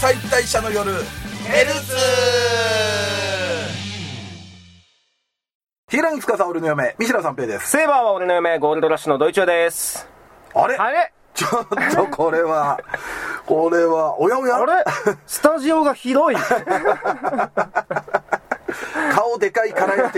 解体者の夜ヘルツヒーランギツカサ俺の嫁三平三平です。 セイバーは俺の嫁ゴールドラッシュのドイチューです。 あれちょっとこれはおやおやあれスタジオが広い顔でかいからや的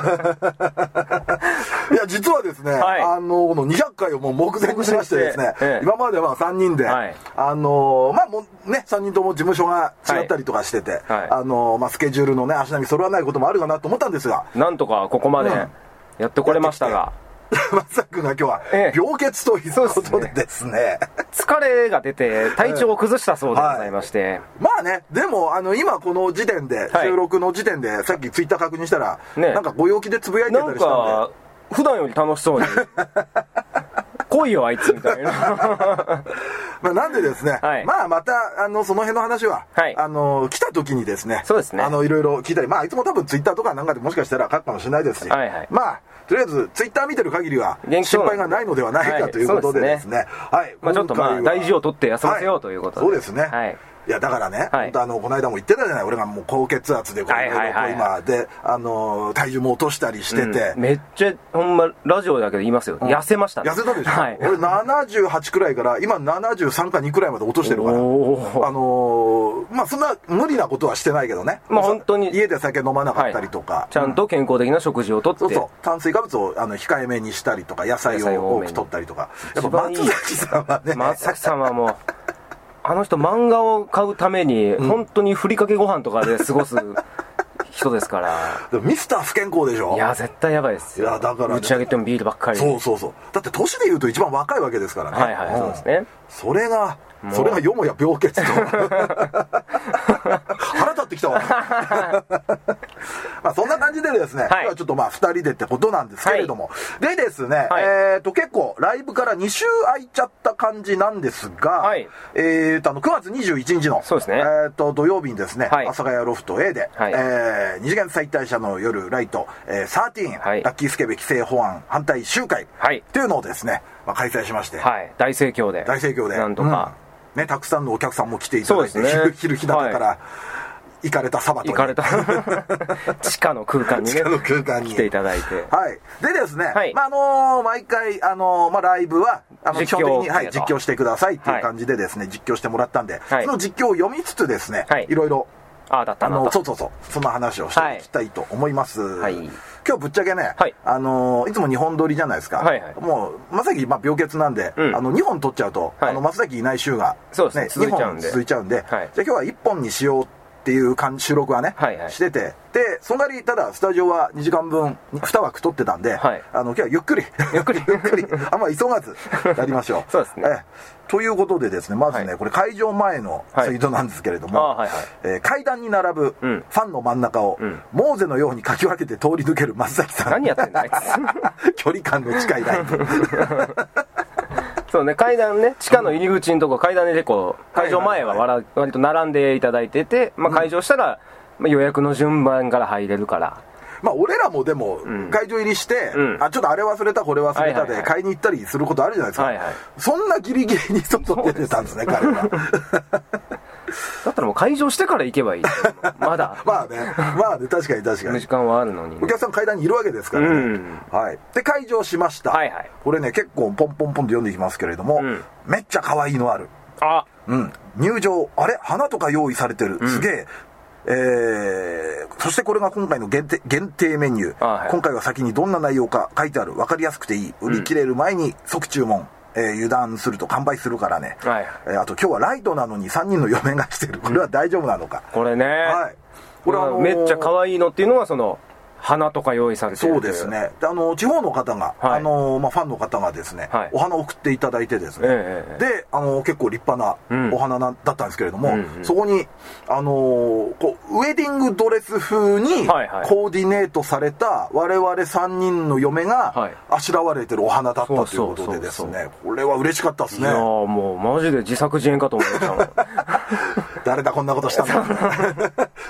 ないや実はですね、この200回をもう目前にしましてですね、今までは3人で、もうね3人とも事務所が違ったりとかしてて、スケジュールのね足並み揃わないこともあるかなと思ったんですが、 なんとかここまでやってこれましたが、 まさくが今日は病欠ということでですね、 疲れが出て体調を崩したそうでございまして、 まあねでも今この時点で、収録の時点でさっきツイッター確認したら、なんかご陽気でつぶやいてたりしたんで、 なんか普段より楽しそうに来いよあいつみたいななんでですね、またその辺の話は、来た時にですね、 そうですね、 いろいろ聞いたり、いつも多分ツイッターとかなんかでもしかしたら書くかもしれないですし、とりあえずツイッター見てる限りは心配がないのではないかということでですね、 ちょっと大事を取って休ませようということで、 そうですね、いやだからね、本当この間も言ってたじゃない、俺がもう高血圧で今で体重も落としたりしてて、 めっちゃほんまラジオだけで言いますよ、痩せましたね。 痩せたでしょ、俺78くらいから今73か2くらいまで落としてるから、そんな無理なことはしてないけどね、 本当に家で酒飲まなかったりとか、 ちゃんと健康的な食事をとって、 炭水化物を控えめにしたりとか、野菜を多くとったりとか、やっぱ松崎さんはね、 松崎さんはもうあの人漫画を買うために本当にふりかけご飯とかで過ごす人ですからでもミスター不健康でしょ。 いや絶対やばいですよ。いやだから、打ち上げてもビールばっかり。 そうだって年でいうと一番若いわけですからね。 そうですね。 それがよもや病欠と腹立ってきたわそんな感じでですね、今日はちょっと2人でってことなんですけれども、でですね、結構ライブから2週空いちゃった感じなんですが、9月21日のそうですね、 土曜日にですね、阿佐ヶ谷ロフト A で、二次元再退者の夜ライト、13、ラッキースケベ規制法案反対集会っていうのをですね、開催しまして、 大盛況でなんとか、 たくさんのお客さんも来ていただいて、昼日向から行かれたサバトに地下の空間に来ていただいて、 でですね、毎回ライブは基本的に実況してくださいっていう感じでですね、実況してもらったんで、その実況を読みつつですね、いろいろその話をしていきたいと思います。今日ぶっちゃけね、いつも2本撮りじゃないですか。もうまさき病欠なんで、2本撮っちゃうと松崎いない週が2本続いちゃうんで、じゃあ今日は1本にしようっていう収録はねしてて、でその代わりただスタジオは2時間分2枠撮ってたんで、今日はゆっくりあんま急がずやりましょう。 そうですね。 ということでですね、まずね、これ会場前のツイートなんですけれども、階段に並ぶファンの真ん中をモーゼのようにかき分けて通り抜ける松崎さん。 何やってんだあいつ距離感の近いライブそうね、階段ね、地下の入り口のとこ階段で結構会場前は割と並んでいただいてて、会場したら予約の順番から入れるから、 俺らもでも会場入りして、ちょっとあれ忘れたこれ忘れたで買いに行ったりすることあるじゃないですか。そんなギリギリに外出てたんですね、彼は。 だったらもう会場してから行けばいい。まだまあね確かに時間はあるのに、 お客さん階段にいるわけですからね。で会場しました。これね結構ポンポンポンと読んでいきますけれども、めっちゃ可愛いのある。入場あれ花とか用意されてる、すげえ。そしてこれが今回の限定メニュー、今回は先にどんな内容か書いてある、分かりやすくていい、売り切れる前に即注文、油断すると完売するからね、あと今日はライトなのに3人の嫁がしてる、これは大丈夫なのか、 これね、これはめっちゃ可愛いのっていうのはその花とか用意されてる。 そうですね。地方の方が、ファンの方がですね、お花を送っていただいてですね、で結構立派なお花だったんですけれども、そこにこうウェディングドレス風にコーディネートされた我々3人の嫁があしらわれてるお花だったということでですね、これは嬉しかったですね。 いやもうマジで自作自演かと思いました。 誰だこんなことしたんだ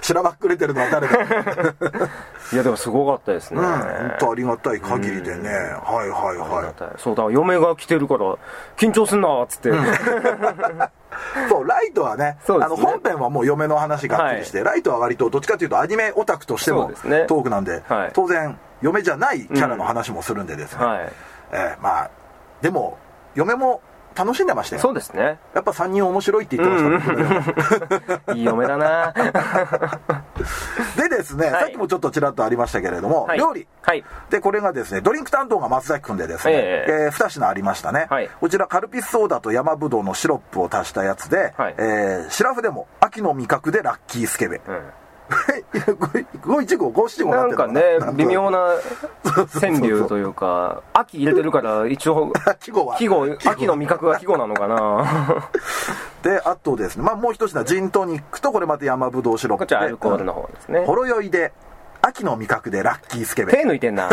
しらばっくれてるのは誰だいやでもすごかったですね。 本当ありがたい限りでね、はいはいはい。 そうだ、嫁が来てるから緊張すんなっつって、 そうライトはね、本編はもう嫁の話がっつりして、ライトは割とどっちかというとアニメオタクとしてのトークなんで、当然嫁じゃないキャラの話もするんでですね、まあでも嫁も楽しんでましたよ。 そうですね。 やっぱ3人面白いって言ってました、 いい嫁だなでですね、さっきもちょっとちらっとありましたけれども、料理、でこれがですね、ドリンク担当が松崎君でですね、2品ありましたね、こちらカルピスソーダと山ぶどうのシロップを足したやつで、シラフでも秋の味覚でラッキースケベ、五七五五七五なんかね、微妙な川柳というか、秋入れてるから一応季語秋の味覚が季語なのかなで、あとですね、まあもう一品ジントニックとこれまた山ぶどうシロップで、 こちらアルコールの方ですね。 ほろ酔いで秋の味覚でラッキースケベ。 手抜いてんな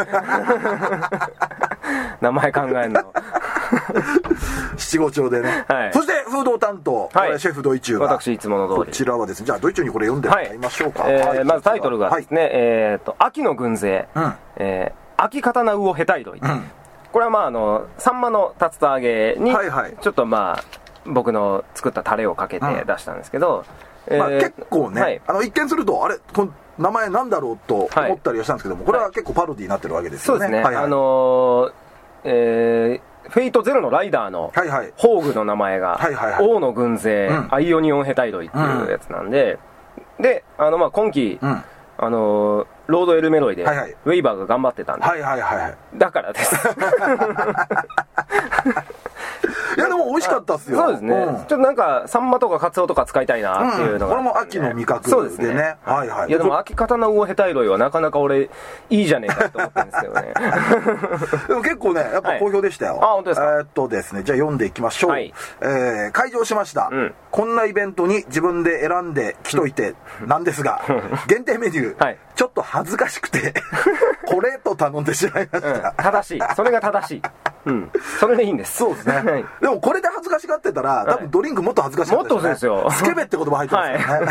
名前考えんの七五調でね、そしてフード担当、シェフドイチューが私いつもの通り、 こちらはですね、じゃあドイチューにこれ読んでもらいましょうか。 まずタイトルがですね、秋の軍勢、秋刀魚ヘタイロイ、これはまあサンマの竜田揚げにちょっとまあ僕の作ったタレをかけて出したんですけど、 結構ね、一見するとあれこの名前なんだろうと思ったりはしたんですけども、これは結構パロディになってるわけですよね。 そうですね、フェイトゼロのライダーの宝具の名前が王の軍勢アイオニオンヘタイロイっていうやつなんで、でまあ今期ロードエルメロイでウェイバーが頑張ってたんで、だからですいやでも美味しかったっすよ。 そうですね、ちょっとなんかサンマとかカツオとか使いたいなっていうのが、 これも秋の味覚でね。 いやでも秋刀魚ヘタイロイはなかなか俺いいじゃねえかと思ったんですけどねでも結構ねやっぱ好評でしたよ。 あ、本当ですか。 ですね、じゃあ読んでいきましょう。開場しました、こんなイベントに自分で選んで来といてなんですが限定メニュー、ちょっと恥ずかしくてこれと頼んでしまいました。 正しい、それが正しい。それでいいんです。 そうですね。でもこれで恥ずかしがってたら多分ドリンクもっと恥ずかしかったですね。 もっとですよ。 スケベって言葉入ってますから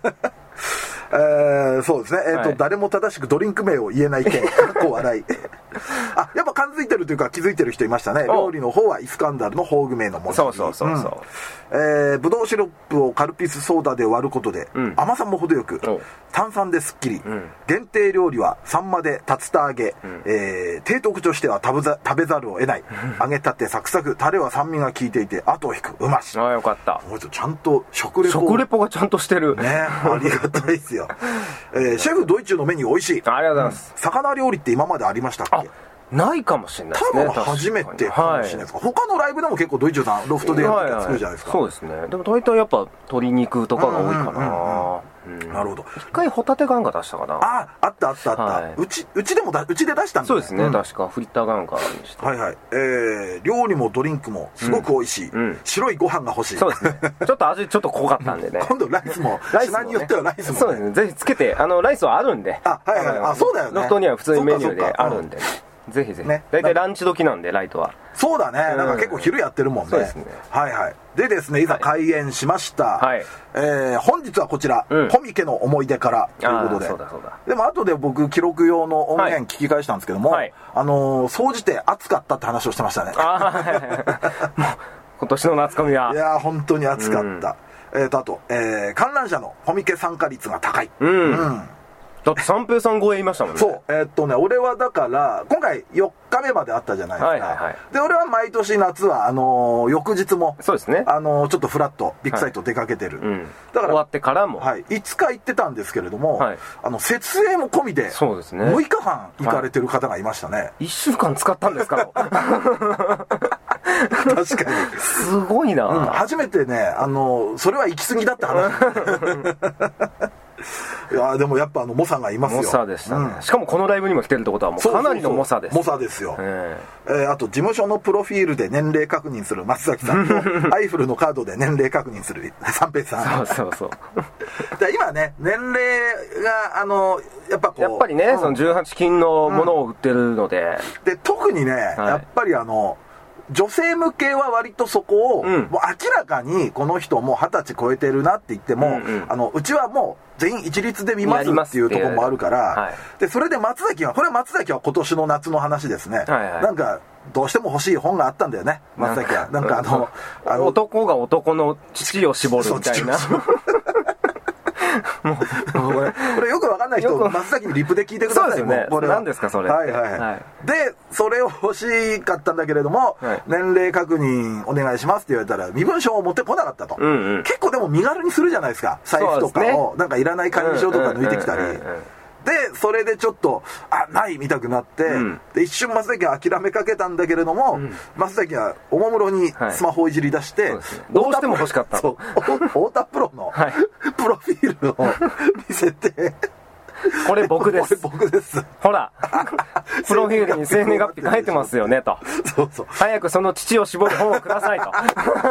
ね。そうですね。誰も正しくドリンク名を言えない件、かっこ笑い。やっぱ感づいてるというか気づいてる人いましたね。料理の方はイスカンダルの宝具名の文字。そうぶどうシロップをカルピスソーダで割ることで甘さも程よく、炭酸ですっきり、限定料理はサンマで竜田揚げ、低特としては食べざるを得ない揚げたてサクサク、タレは酸味が効いていて後を引くうまし。 よかった。 ちゃんと食レポがちゃんとしてるね。ありがたいですよ。シェフドイチューのメニュー美味しい。 ありがとうございます。 魚料理って今までありましたっけ？ ないかもしれないですね。 多分初めてかもしれないです。他のライブでも結構ドイチューさんロフトでやって作るじゃないですか。 そうですね。でも大体やっぱ鶏肉とかが多いかな。 なるほど。 一回ホタテガンガ出したかな。 あったうちで出したんですね。 そうですね、確かフリッターガンガにして。 料理もドリンクもすごく美味しい。白いご飯が欲しい。 そうですね。ちょっと味ちょっと濃かったんでね。 今度ライスも品によってはライスも。 そうですね。ぜひつけて、ライスはあるんで。 そうだよね。 ロフトには普通にメニューであるんで。ぜひぜひ。大体ランチ時なんでライトは。 そうだね。なんか結構昼やってるもんね。 そうですね。 でですね、いざ開演しました。本日はこちら、コミケの思い出からということで。でも後で僕記録用の音源聞き返したんですけども、総じて暑かったって話をしてましたね。 今年の夏コミは。 いや本当に暑かった。あと、観覧者のコミケ参加率が高い。 だって三平さん超え言いましたもんね。 そう俺はだから今回4日目まであったじゃないですか。で俺は毎年夏は翌日もそうですね、 ちょっとフラッとビッグサイト出かけてる、 だから終わってからも 5日行ってたんですけれども、設営も込みで6日間行かれてる方がいましたね。 1週間使ったんですか確かにすごいな。 初めてねそれは行き過ぎだって話いやでもやっぱ猛者がいますよ。 猛者でしたね、しかもこのライブにも来てるってことはもうかなりの猛者です。 猛者ですよ。あと事務所のプロフィールで年齢確認する松崎さんとアイフルのカードで年齢確認する三平さん。 そう今ね年齢がやっぱりね、その18金のものを売ってるので、 で特にね、やっぱり女性向けは割とそこを、もう明らかにこの人もう20歳超えてるなって言っても、うちはもう全員一律で見ますっていうところもあるから、でそれで松崎は今年の夏の話ですね、なんかどうしても欲しい本があったんだよね、松崎は。なんか男が男の乳を絞るみたいなもうこれよくわかんない人、松崎にリプで聞いてください。 そうですよね。これ何ですかそれ。 でそれを欲しかったんだけれども、年齢確認お願いしますって言われたら身分証を持ってこなかったと。結構でも身軽にするじゃないですか、財布とかをなんかいらない会員証とか抜いてきたり。でそれでちょっとない見たくなって、で一瞬松崎は諦めかけたんだけれども、松崎はおもむろにスマホをいじり出して、 どうしても欲しかった太田プロのプロフィールを見せて、 これ僕です。 僕です。 ほら、プロフィールに生年月日書いてますよねと。早くその乳を絞る本をくださいと。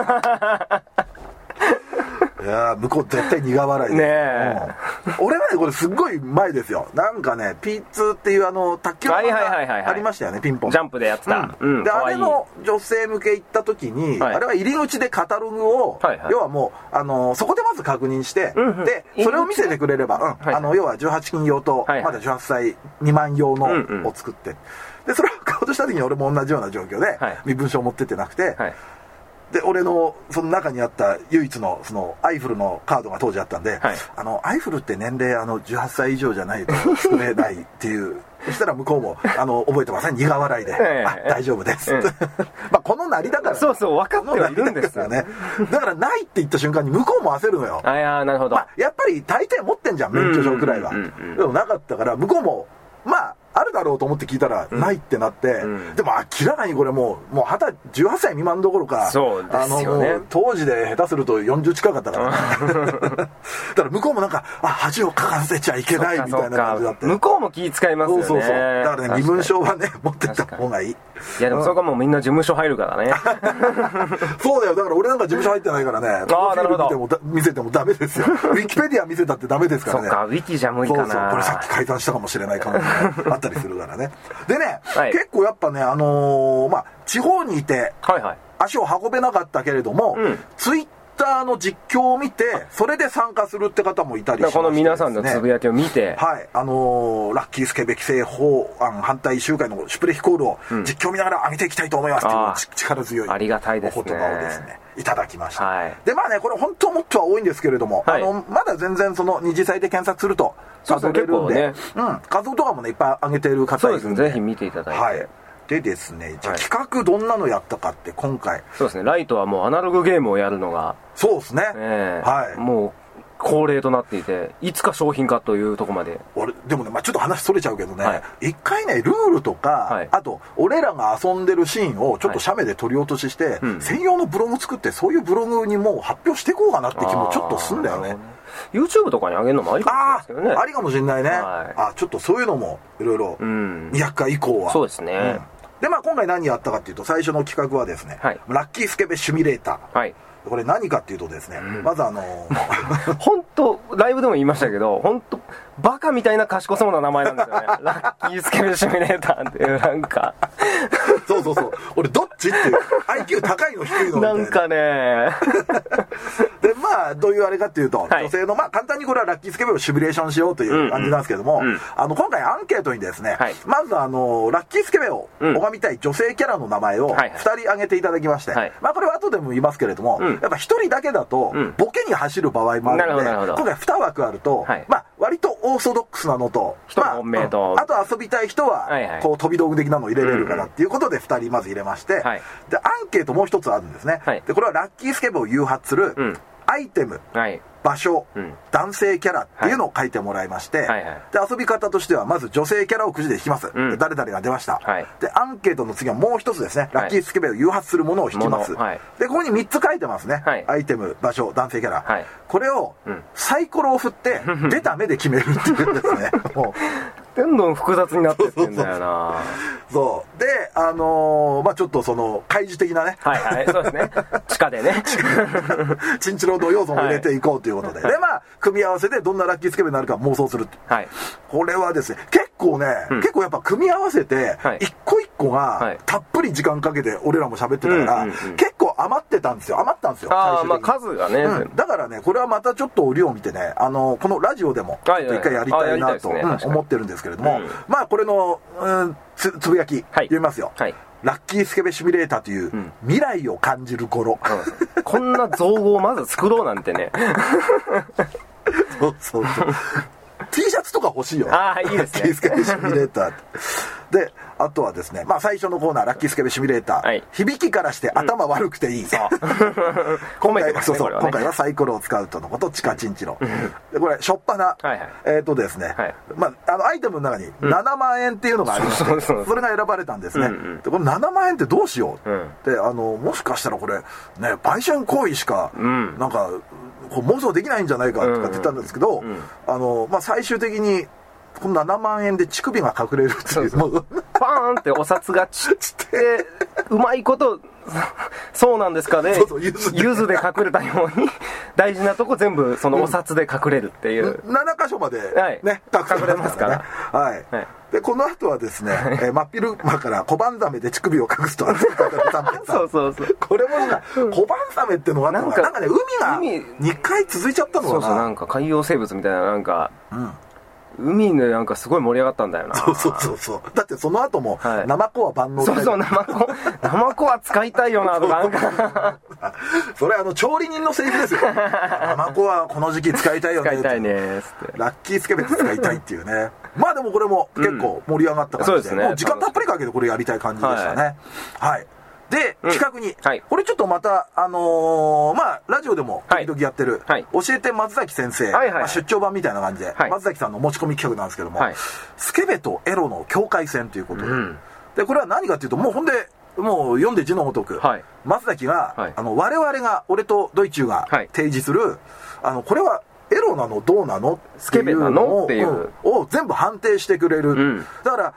いや向こう絶対苦笑いで、俺はねこれすっごい前ですよ。なんかね P2 っていう卓球の漫画ありましたよね、ピンポンジャンプでやってた、 であれの女性向け行った時に、あれは入り口でカタログを、要はもうそこでまず確認して、でそれを見せてくれれば、要は18金用と、まだ18歳未満用のを作って、でそれを買おうとした時に俺も同じような状況で、身分証持ってってなくて、で俺のその中にあった唯一のそのアイフルのカードが当時あったんで、アイフルって年齢18歳以上じゃないと作れないっていうそしたら向こうも覚えてません、苦笑いで大丈夫ですまあこのなりだから、 そう分かってはいるんですよね。だからないって言った瞬間に向こうも焦るのよ。 なるほど。 やっぱり大抵持ってんじゃん、免許証くらいは。でもなかったから向こうもあるだろうと思って聞いたらないってなって、でも明らかにこれもう18歳未満どころか、 そうですよね、 当時で下手すると40近かったから、だから向こうもなんか恥をかかせちゃいけないみたいな感じだって。 向こうも気遣いますよね。 そうだからね、身分証はね持ってった方がいい。 いやでもそこはもうみんな事務所入るからねそうだよ、だから俺なんか事務所入ってないからね、プロフィール見せてもダメですよウィキペディア見せたってダメですからね。 そうか、ウィキじゃ無理かな。 これさっき改ざんしたかもしれない可能性あったりするからねでね、結構やっぱね地方にいて足を運べなかったけれども、ツイッターの実況を見てそれで参加するって方もいたりしまして、 この皆さんのつぶやきを見て、 ラッキースケベ規制法案反対集会のシュプレヒコールを実況見ながら上げていきたいと思いますっていう力強いお言葉をですねいただきました、でこれ本当もっとは多いんですけれども、まだ全然その二次祭で検索すると数えれるんで、画像とかもねいっぱい上げてる方いるんで、 そうですね、ぜひ見ていただいて、 でですね、じゃあ企画どんなのやったかって今回、 そうですね、ライトはもうアナログゲームをやるのがそうですね、 もう恒例となっていて、いつか商品化というところまで。 でもね、ちょっと話それちゃうけどね、一回ねルールとか、あと俺らが遊んでるシーンをちょっと写メで撮り落としして、専用のブログ作って、そういうブログにもう発表していこうかなって気もちょっとすんだよね。 YouTube とかに上げるのもありかもしれないですけどね。 ありかもしれないね、ちょっとそういうのもいろいろ200回以降は、 そうですね、 で今回何やったかっていうと、最初の企画はですね、ラッキースケベシミュレーター、これ何かっていうとですね、まず本当ライブでも言いましたけど、本当バカみたいな賢そうな名前なんですよねラッキースケベシミュレーターっていう、なんかそう俺どっちっていう IQ 高いの低いのみたいな、 なんかねでどういうあれかっていうと、女性の簡単にこれはラッキースケベをシミュレーションしようという感じなんですけども、今回アンケートにですね、まずラッキースケベを拝みたい女性キャラの名前を2人挙げていただきまして、これは後でも言いますけれども、やっぱ1人だけだとボケに走る場合もあるので、今回2枠あると、割とオーソドックスなのと、 本命と、 あと遊びたい人はこう飛び道具的なのを入れれるからっていうことで2人まず入れまして、でアンケートもう一つあるんですね、でこれはラッキースケベを誘発するアイテム、場所、男性キャラっていうのを書いてもらいまして、で遊び方としてはまず女性キャラをくじで引きます、誰々が出ました、でアンケートの次はもう一つですね、ラッキースケベを誘発するものを引きます、でここに3つ書いてますね、アイテム、場所、男性キャラ、これをサイコロを振って出た目で決めるっていうんですねどんどん複雑になってってんだよな。 そうでまあちょっとその開示的なね、 はいはい、そうですね、地下でねチンチロの要素も入れていこうということで、でまあ組み合わせでどんなラッキースケベになるか妄想する。はい、これはですね結構ね、結構やっぱ組み合わせて一個一個がたっぷり時間かけて俺らも喋ってたから、結構余ったんですよ。 ああ、まあ数がね、 だからねこれはまたちょっと折を見てねこのラジオでもちょっと一回やりたいなと思ってるんですけれども、まあこれのつぶやき読みますよ。ラッキースケベシミュレーターという未来を感じる頃、 こんな造語をまず作ろうなんてねそう T シャツとか欲しいよ。 ああ、いいですね。 ラッキースケベシミュレーターで、あとはですね、まあ最初のコーナーラッキースケベシミュレーター、はい、響きからして頭悪くていい、今回はサイコロを使うとのことチカチンチロで、これしょっぱな、ですね、まあアイテムの中に7万円っていうのがありまして、それが選ばれたんですね。でこれ7万円ってどうしよう、でもしかしたらこれね売春行為しかなんか妄想できないんじゃないかとかって言ったんですけど、まあ最終的にこの7万円で乳首が隠れるっていう、 パーンってお札が散ってうまいことそうなんですかね、ゆずで隠れたように大事なとこ全部そのお札で隠れるっていう、 7箇所までね、 隠れますからはい、でこの後はですね真っ昼間から小判ザメで乳首を隠すとそうこれも小判ザメってのがなんかね海が2回続いちゃったのかな。 そうなんか海洋生物みたいななんか、海でなんかすごい盛り上がったんだよな。 そうだってその後もナマコは万能で、 ナマコは使いたいよなとかなんかそれ調理人のセリフですよ。ナマコはこの時期使いたいよね、 使いたいねっつってラッキースケベって使いたいっていうねまあでもこれも結構盛り上がった感じで、もう時間たっぷりかけてこれやりたい感じでしたね。はい、で、企画に、これちょっとまた、まあ、ラジオでも時々やってる、教えて松崎先生、まあ、出張版みたいな感じで、松崎さんの持ち込み企画なんですけども、スケベとエロの境界線ということで、で、これは何かっていうと、もうほんで、もう読んで字のごとく、松崎が、我々が、俺とドイチューが提示する、これは、エロなのどうなのスケベなのっていうを全部判定してくれる、だから、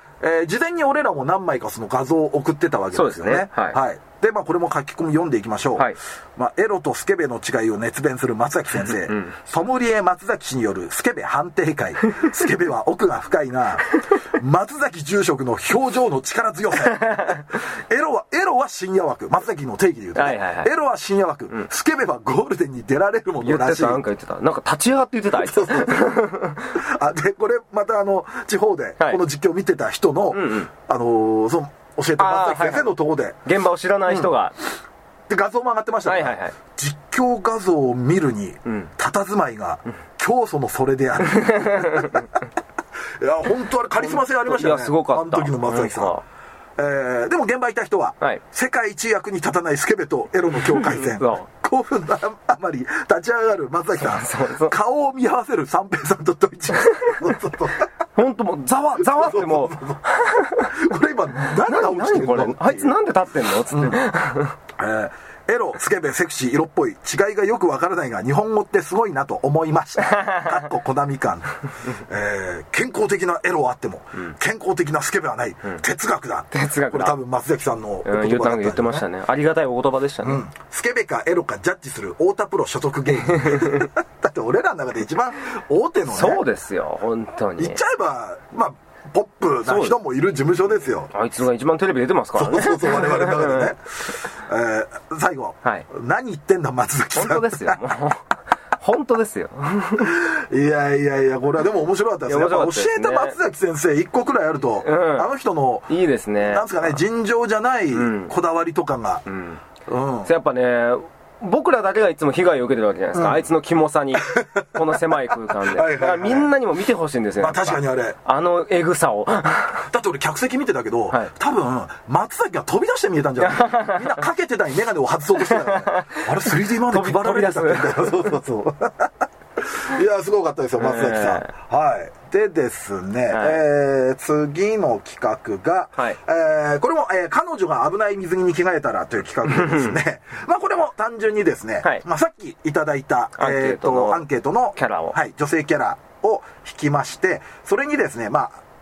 事前に俺らも何枚かその画像を送ってたわけですよね。でまあこれも書き込み読んでいきましょう。まあ、エロとスケベの違いを熱弁する松崎先生、ソムリエ松崎氏によるスケベ判定会スケベは奥が深いな松崎住職の表情の力強さエロは深夜枠、松崎の定義で言うと、エロは深夜枠、スケベはゴールデンに出られるものらしい。 なんか言ってた、なんか立ち上がって言ってたあいつでこれまた地方でこの実況を見てた人の、その教えて松崎先生のところで、 現場を知らない人が、 で画像も上がってましたから、実況画像を見るに、佇まいが教祖のそれであるいや本当あれカリスマ性ありましたよね。 すごかった、 あの時の松崎さん。でも現場いた人は、世界一役に立たないスケベとエロの境界線興奮のあまり立ち上がる松崎さん顔を見合わせる三平さんとドイツ本当もうざわってもうこれ今何が起きてるの、 あいつなんで立ってんのつって、 エロ、スケベ、セクシー、色っぽい違いがよくわからないが日本語ってすごいなと思いましたかっこコナミ感、健康的なエロはあっても、健康的なスケベはない、哲学だ。これ多分松崎さんのお言葉だったんで、 言ってましたね。ありがたいお言葉でしたね。 スケベかエロかジャッジする太田プロ所属芸人だって俺らの中で一番大手のね、 そうですよ本当に言っちゃえばまあポップな人もいる事務所ですよ。 あいつが一番テレビ出てますからね。 そう我々の中でね最後、何言ってんだ松崎さん、 本当ですよ本当ですよいやこれはでも面白かったですね。やっぱ教えた松崎先生1個くらいあると、あの人のいいですね、 なんですかね、尋常じゃないこだわりとかが、 やっぱね僕らだけがいつも被害を受けてるわけじゃないですか、あいつのキモさにこの狭い空間でだからみんなにも見てほしいんですよ。 確かにあのエグさをだって俺客席見てたけど、多分松崎が飛び出して見えたんじゃないみんなかけてない眼鏡を外そうとしてたからあれ 3D マンで配られてたんだよそういやすごかったですよ松崎さん。でですね、次の企画が、これも、彼女が危ない水着に着替えたらという企画でですねまあこれも単純にですね、まあさっきいただいたアンケートのキャラを、 女性キャラを引きまして、それにですねまあ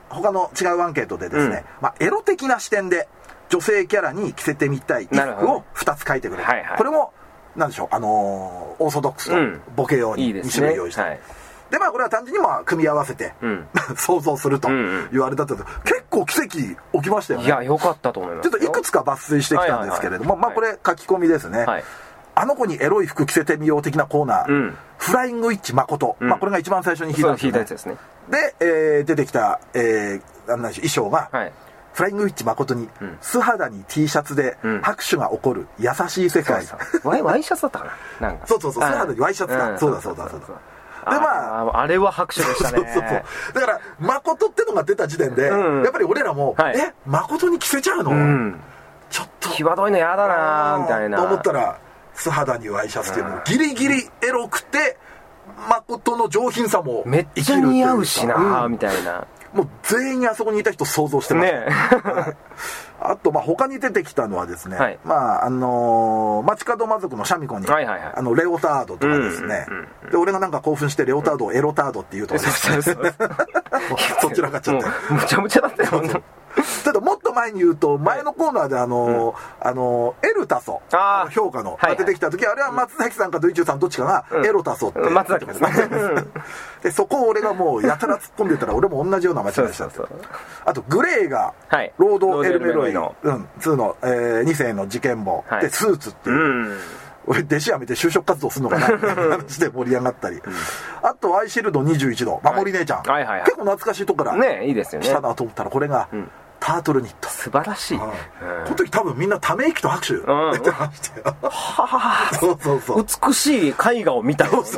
他の違うアンケートでですね、エロ的な視点で女性キャラに着せてみたい衣服を2つ書いてくれる。これもなんでしょう、オーソドックスとボケ用に2種類用意して、でこれは単純に組み合わせて、想像すると言われたと、結構奇跡起きましたよね。 いや、よかったと思います。 ちょっといくつか抜粋してきたんですけれども、これ書き込みですね。あの子にエロい服着せてみよう的なコーナー、フライングウィッチ誠、これが一番最初に引いたやつですね。 で、出てきた、衣装が、フライングウィッチ誠に素肌に T シャツで拍手が起こる優しい世界。 ワイシャツだったかな、なんか。 そう素肌にワイシャツだ。そうだ。であれは拍手でしたね。 だから誠ってのが出た時点で、やっぱり俺らも誠に着せちゃうの、ちょっと際どいのやだなみたいなと思ったら、素肌にワイシャツっていうのギリギリエロくて誠の上品さもめっちゃ似合うしなみたいな。 もう全員あそこにいた人想像してますね。あと他に出てきたのはですね、街角魔族のシャミ子にレオタードとかですね、で俺がなんか興奮してレオタードをエロタードって言うとそちらがちゃってむちゃむちゃだったよ。 ただもっと前に言うと、前のコーナーでエルタソ評価の出てきた時、あれは松崎さんかドイチューさんどっちかがエロタソって松崎ですね。 でそこを俺がもうやたら突っ込んでたら、俺も同じような間違いでした。あとグレーがロード・エルメロイの2の2世の事件簿でスーツっていう、俺弟子辞めて就職活動するのかなって話で盛り上がったり、あとアイシールド21度守り姉ちゃん、結構懐かしいとこからいいですよねしたなと思ったら、これがタートルニット。 素晴らしい。この時多分みんなため息と拍手出てましたよ。 そう美しい絵画を見た。 絶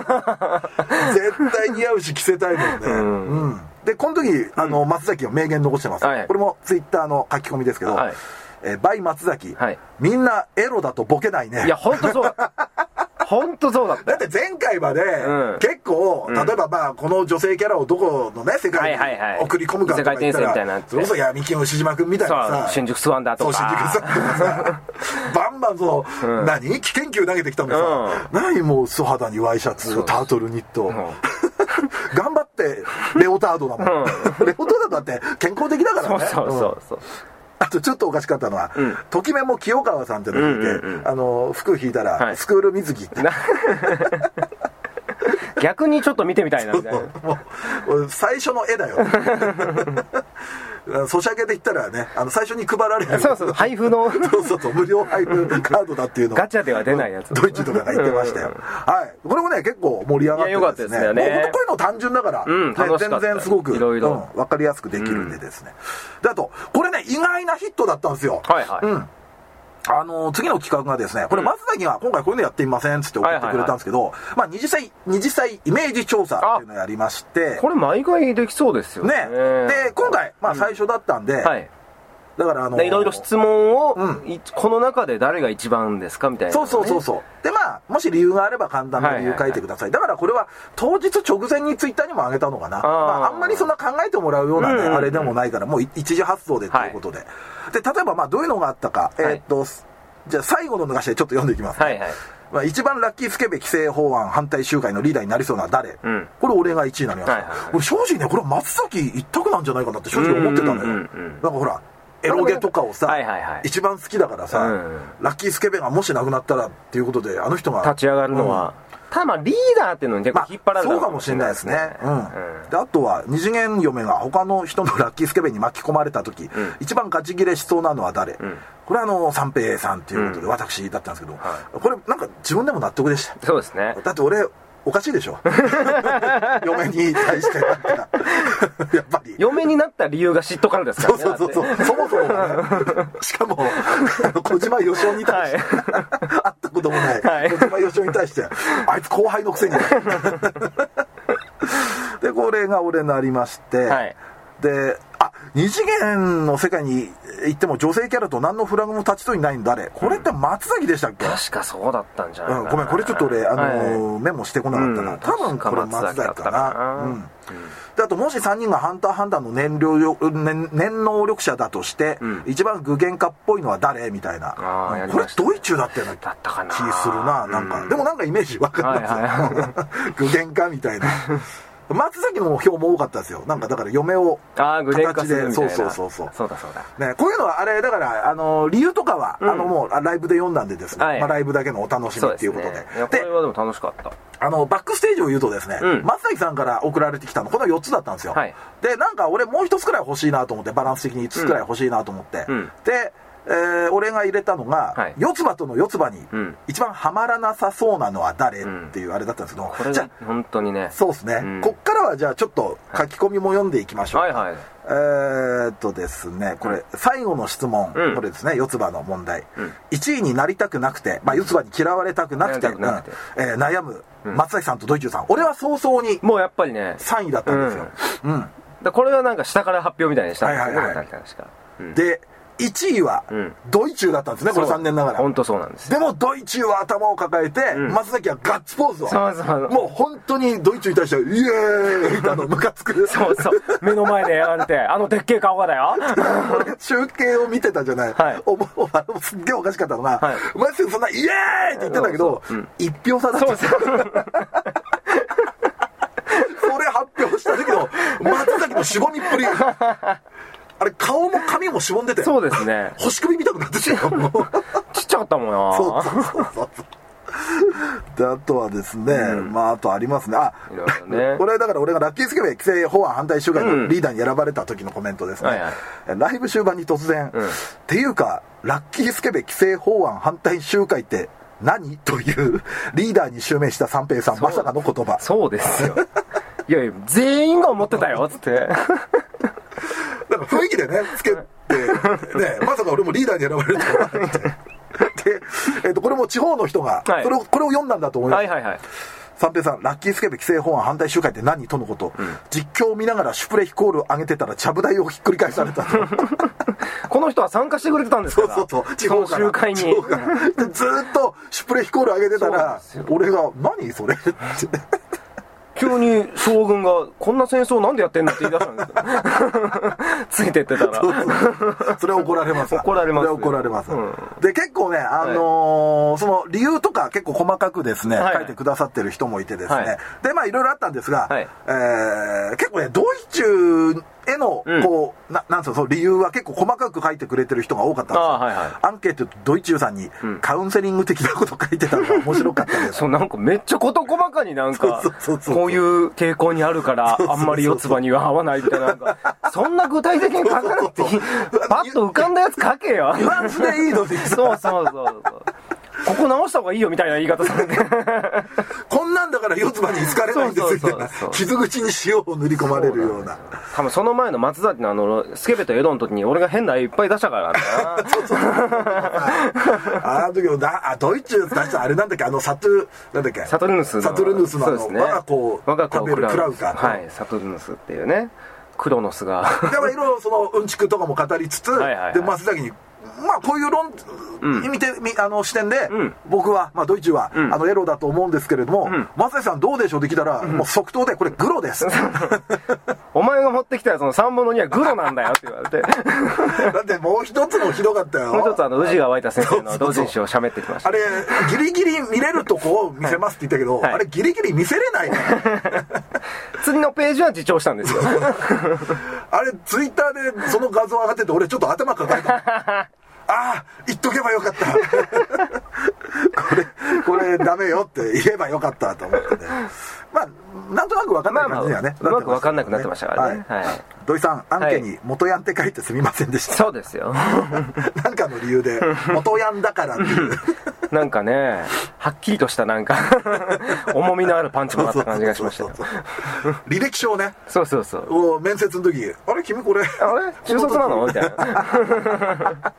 対似合うし着せたいもんね。でこの時松崎が名言残してます。これもツイッターの書き込みですけど、バイ松崎、みんなエロだとボケないね。 いや本当そう。本当そうだった。 だって前回まで結構、例えばこの女性キャラをどこのね世界に送り込むかとか言ったら、それこそ闇金牛島君みたいなさ、 新宿スワンダーとか、 新宿スワンとかさ、バンバン危険球投げてきたのさ、何もう素肌にワイシャツ、タートルニット、頑張ってレオタードだもん。レオタードだって健康的だからね。そう。あとちょっとおかしかったのは、ときめも清川さんってのを聞いて、服引いたらスクール水着って。 逆にちょっと見てみたいなみたいな。 もう最初の絵だよ。ソシャゲで言ったらね、最初に配られる。 配布の。 無料配布カードだっていうのを。 ガチャでは出ないやつ。 ドイツとかが言ってましたよ。はい。これもね、結構盛り上がってですね。もう本当こういうの単純だから、全然すごく分かりやすくできるんでですね。で、あと、これね、意外なヒットだったんですよ。次の企画がですね、これ松崎が今回こういうのやってみませんっつって送ってくれたんですけど、20歳イメージ調査っていうのをやりまして、 これ毎回できそうですよね。 で今回最初だったんで、だからいろいろ質問を、この中で誰が一番ですかみたいな、 そうでもし理由があれば簡単な理由書いてください。だからこれは当日直前にツイッターにも上げたのかな。あんまりそんな考えてもらうようなね、あれでもないから、もう一時発送でということで、で例えばどういうのがあったか、じゃあ最後の流しでちょっと読んでいきますね。一番ラッキースケベ規制法案反対集会のリーダーになりそうな誰、これ俺が1位になりました。俺正直ね、これは松崎一択なんじゃないかなって正直思ってたのよ。なんかほらエロゲとかをさ、一番好きだからさ、ラッキースケベがもしなくなったらっていうことで、あの人が立ち上がるのは、ただリーダーっていうのに結構引っ張られる、 そうかもしれないですね。であとは二次元嫁が他の人のラッキースケベに巻き込まれた時、一番ガチギレしそうなのは誰、これは三平さんっていうことで私だったんですけど、これなんか自分でも納得でした。 そうですね。 だって俺おかしいでしょ。嫁に対してなんかやっぱり嫁になった理由が嫉妬からですからね。 そもそもね。しかも小島よしおに対して会ったこともない小島よしおに対してあいつ後輩のくせにでこれが俺なりまして、で二次元の世界に行っても女性キャラと何のフラグも立ちそうにないんだ誰、これって松崎でしたっけ。 確かそうだったんじゃないかな。 ごめん、これちょっと俺メモしてこなかったな。多分これ松崎かな。であともし3人がハンターハンターの念能力者だとして、一番具現化っぽいのは誰みたいな。これドイチューだったような気するな。なんかでもなんかイメージ分かります。具現化みたいな。 松崎の票も多かったですよ。なんかだから嫁を具現化するみたいな。 そうだね。こういうのはあれだから理由とかはもうライブで読んだんでですね、ライブだけのお楽しみっていうことで。 これはでも楽しかった。 バックステージを言うとですね、松崎さんから送られてきたのこの4つだったんですよ。でなんか俺もう1つくらい欲しいなと思って、バランス的に5つくらい欲しいなと思って、で俺が入れたのが、四つ葉との四つ葉に一番ハマらなさそうなのは誰っていうあれだったんですけど、 これじゃ本当にね、 そうですね、こっからはじゃあちょっと書き込みも読んでいきましょうか。ですね、これ最後の質問、これですね、四つ葉の問題、1位になりたくなくて、四つ葉に嫌われたくなくて悩む松崎さんとドイチューさん、俺は早々にもうやっぱりね 3位だったんですよ。 これはなんか下から発表みたいにしたんですよね、確か。で 1位はドイチューだったんですね、これ残念ながら。 本当そうなんです。 でもドイチューは頭を抱えて、松崎はガッツポーズを、もう本当にドイチューに対してはイエーイムカつく。 そう目の前でやられて、でっけえ顔がだよ。 俺中継を見てたじゃない。すっげえおかしかったのが、松崎そんなイエーイって言ってたけど、1票差だった。それ発表した時の松崎のしぼみっぷり。あれ顔も髪もしぼんでて、 そうですね、 星首見たくなってきたよ。 ちっちゃかったもんな。 そうであとはですね、あとありますね。これだから俺がラッキースケベ規制法案反対集会のリーダーに選ばれた時のコメントですね。ライブ終盤に突然、っていうかラッキースケベ規制法案反対集会って何というリーダーに襲名した三平さん、まさかの言葉。 そうですよ。いや全員が思ってたよつって。 なんか雰囲気でねつけてね、まさか俺もリーダーに選ばれるとは思わなくて、でこれも地方の人がこれを読んだんだと思います。三平さん、ラッキースケベ規制法案反対集会って何とのこと、実況を見ながらシュプレヒコールを上げてたらちゃぶ台をひっくり返されたと。 この人は参加してくれてたんですから。 そう地方から集会にずっとシュプレヒコール上げてたら、俺が何それって急に将軍がこんな戦争なんでやってんのって言い出したんですよ。ついてってたらそれは怒られます。 怒られます。 で結構ね、その理由とか結構細かくですね、書いてくださってる人もいてですね、でいろいろあったんですが、結構ねドイチューへのこうなんその理由は結構細かく書いてくれてる人が多かったんですよ。アンケートドイチューさんにカウンセリング的なこと書いてたのが面白かったです。 そうなんかめっちゃ事細かになんかこういう傾向にあるからあんまり四つ葉には合わないみたいな、そんな具体的に書かなくていい。パッと浮かんだやつ書けよ。 ニュアンスでいいのに。 そうここ直した方がいいよみたいな言い方されてこんなんだから四つ葉に好かれないんですみたいな、傷口に塩を塗り込まれるような。 多分その前の松崎のスケベとエドの時に俺が変な絵いっぱい出したからな。 あの時もドイツ出したあれなんだっけ、サトゥルヌスの我が子を食べるクラウか、 サトゥルヌスっていうね、クロノスがでもいろいろそのうんちくとかも語りつつ、で松崎にこういう視点で、僕はドイチューはエロだと思うんですけれども、松崎さんどうでしょうって聞いたら、もう即答でこれグロです。 お前が持ってきたその3分の2はグロなんだよって言われて。 だってもう一つもひどかったよ。 もう一つ宇治川湧いた先生の同人誌をしゃべってきました。 あれギリギリ見れるとこを見せますって言ったけど、あれギリギリ見せれないから。 次のページは自重したんですよ。 あれツイッターでその画像上がってて、俺ちょっと頭抱えた。言っとけばよかった。これダメよって言えばよかったと思ってね。なんとなく分かんない感じにはね、 うまく分かんなくなってましたからね。 土井さん、アンケに元ヤンって書いてすみませんでした。 そうですよ。 なんかの理由で元ヤンだからっていうなんかね、はっきりとしたなんか重みのあるパンチもあった感じがしましたよ。 履歴書をね、面接の時、あれ君これ中卒なのみたいな。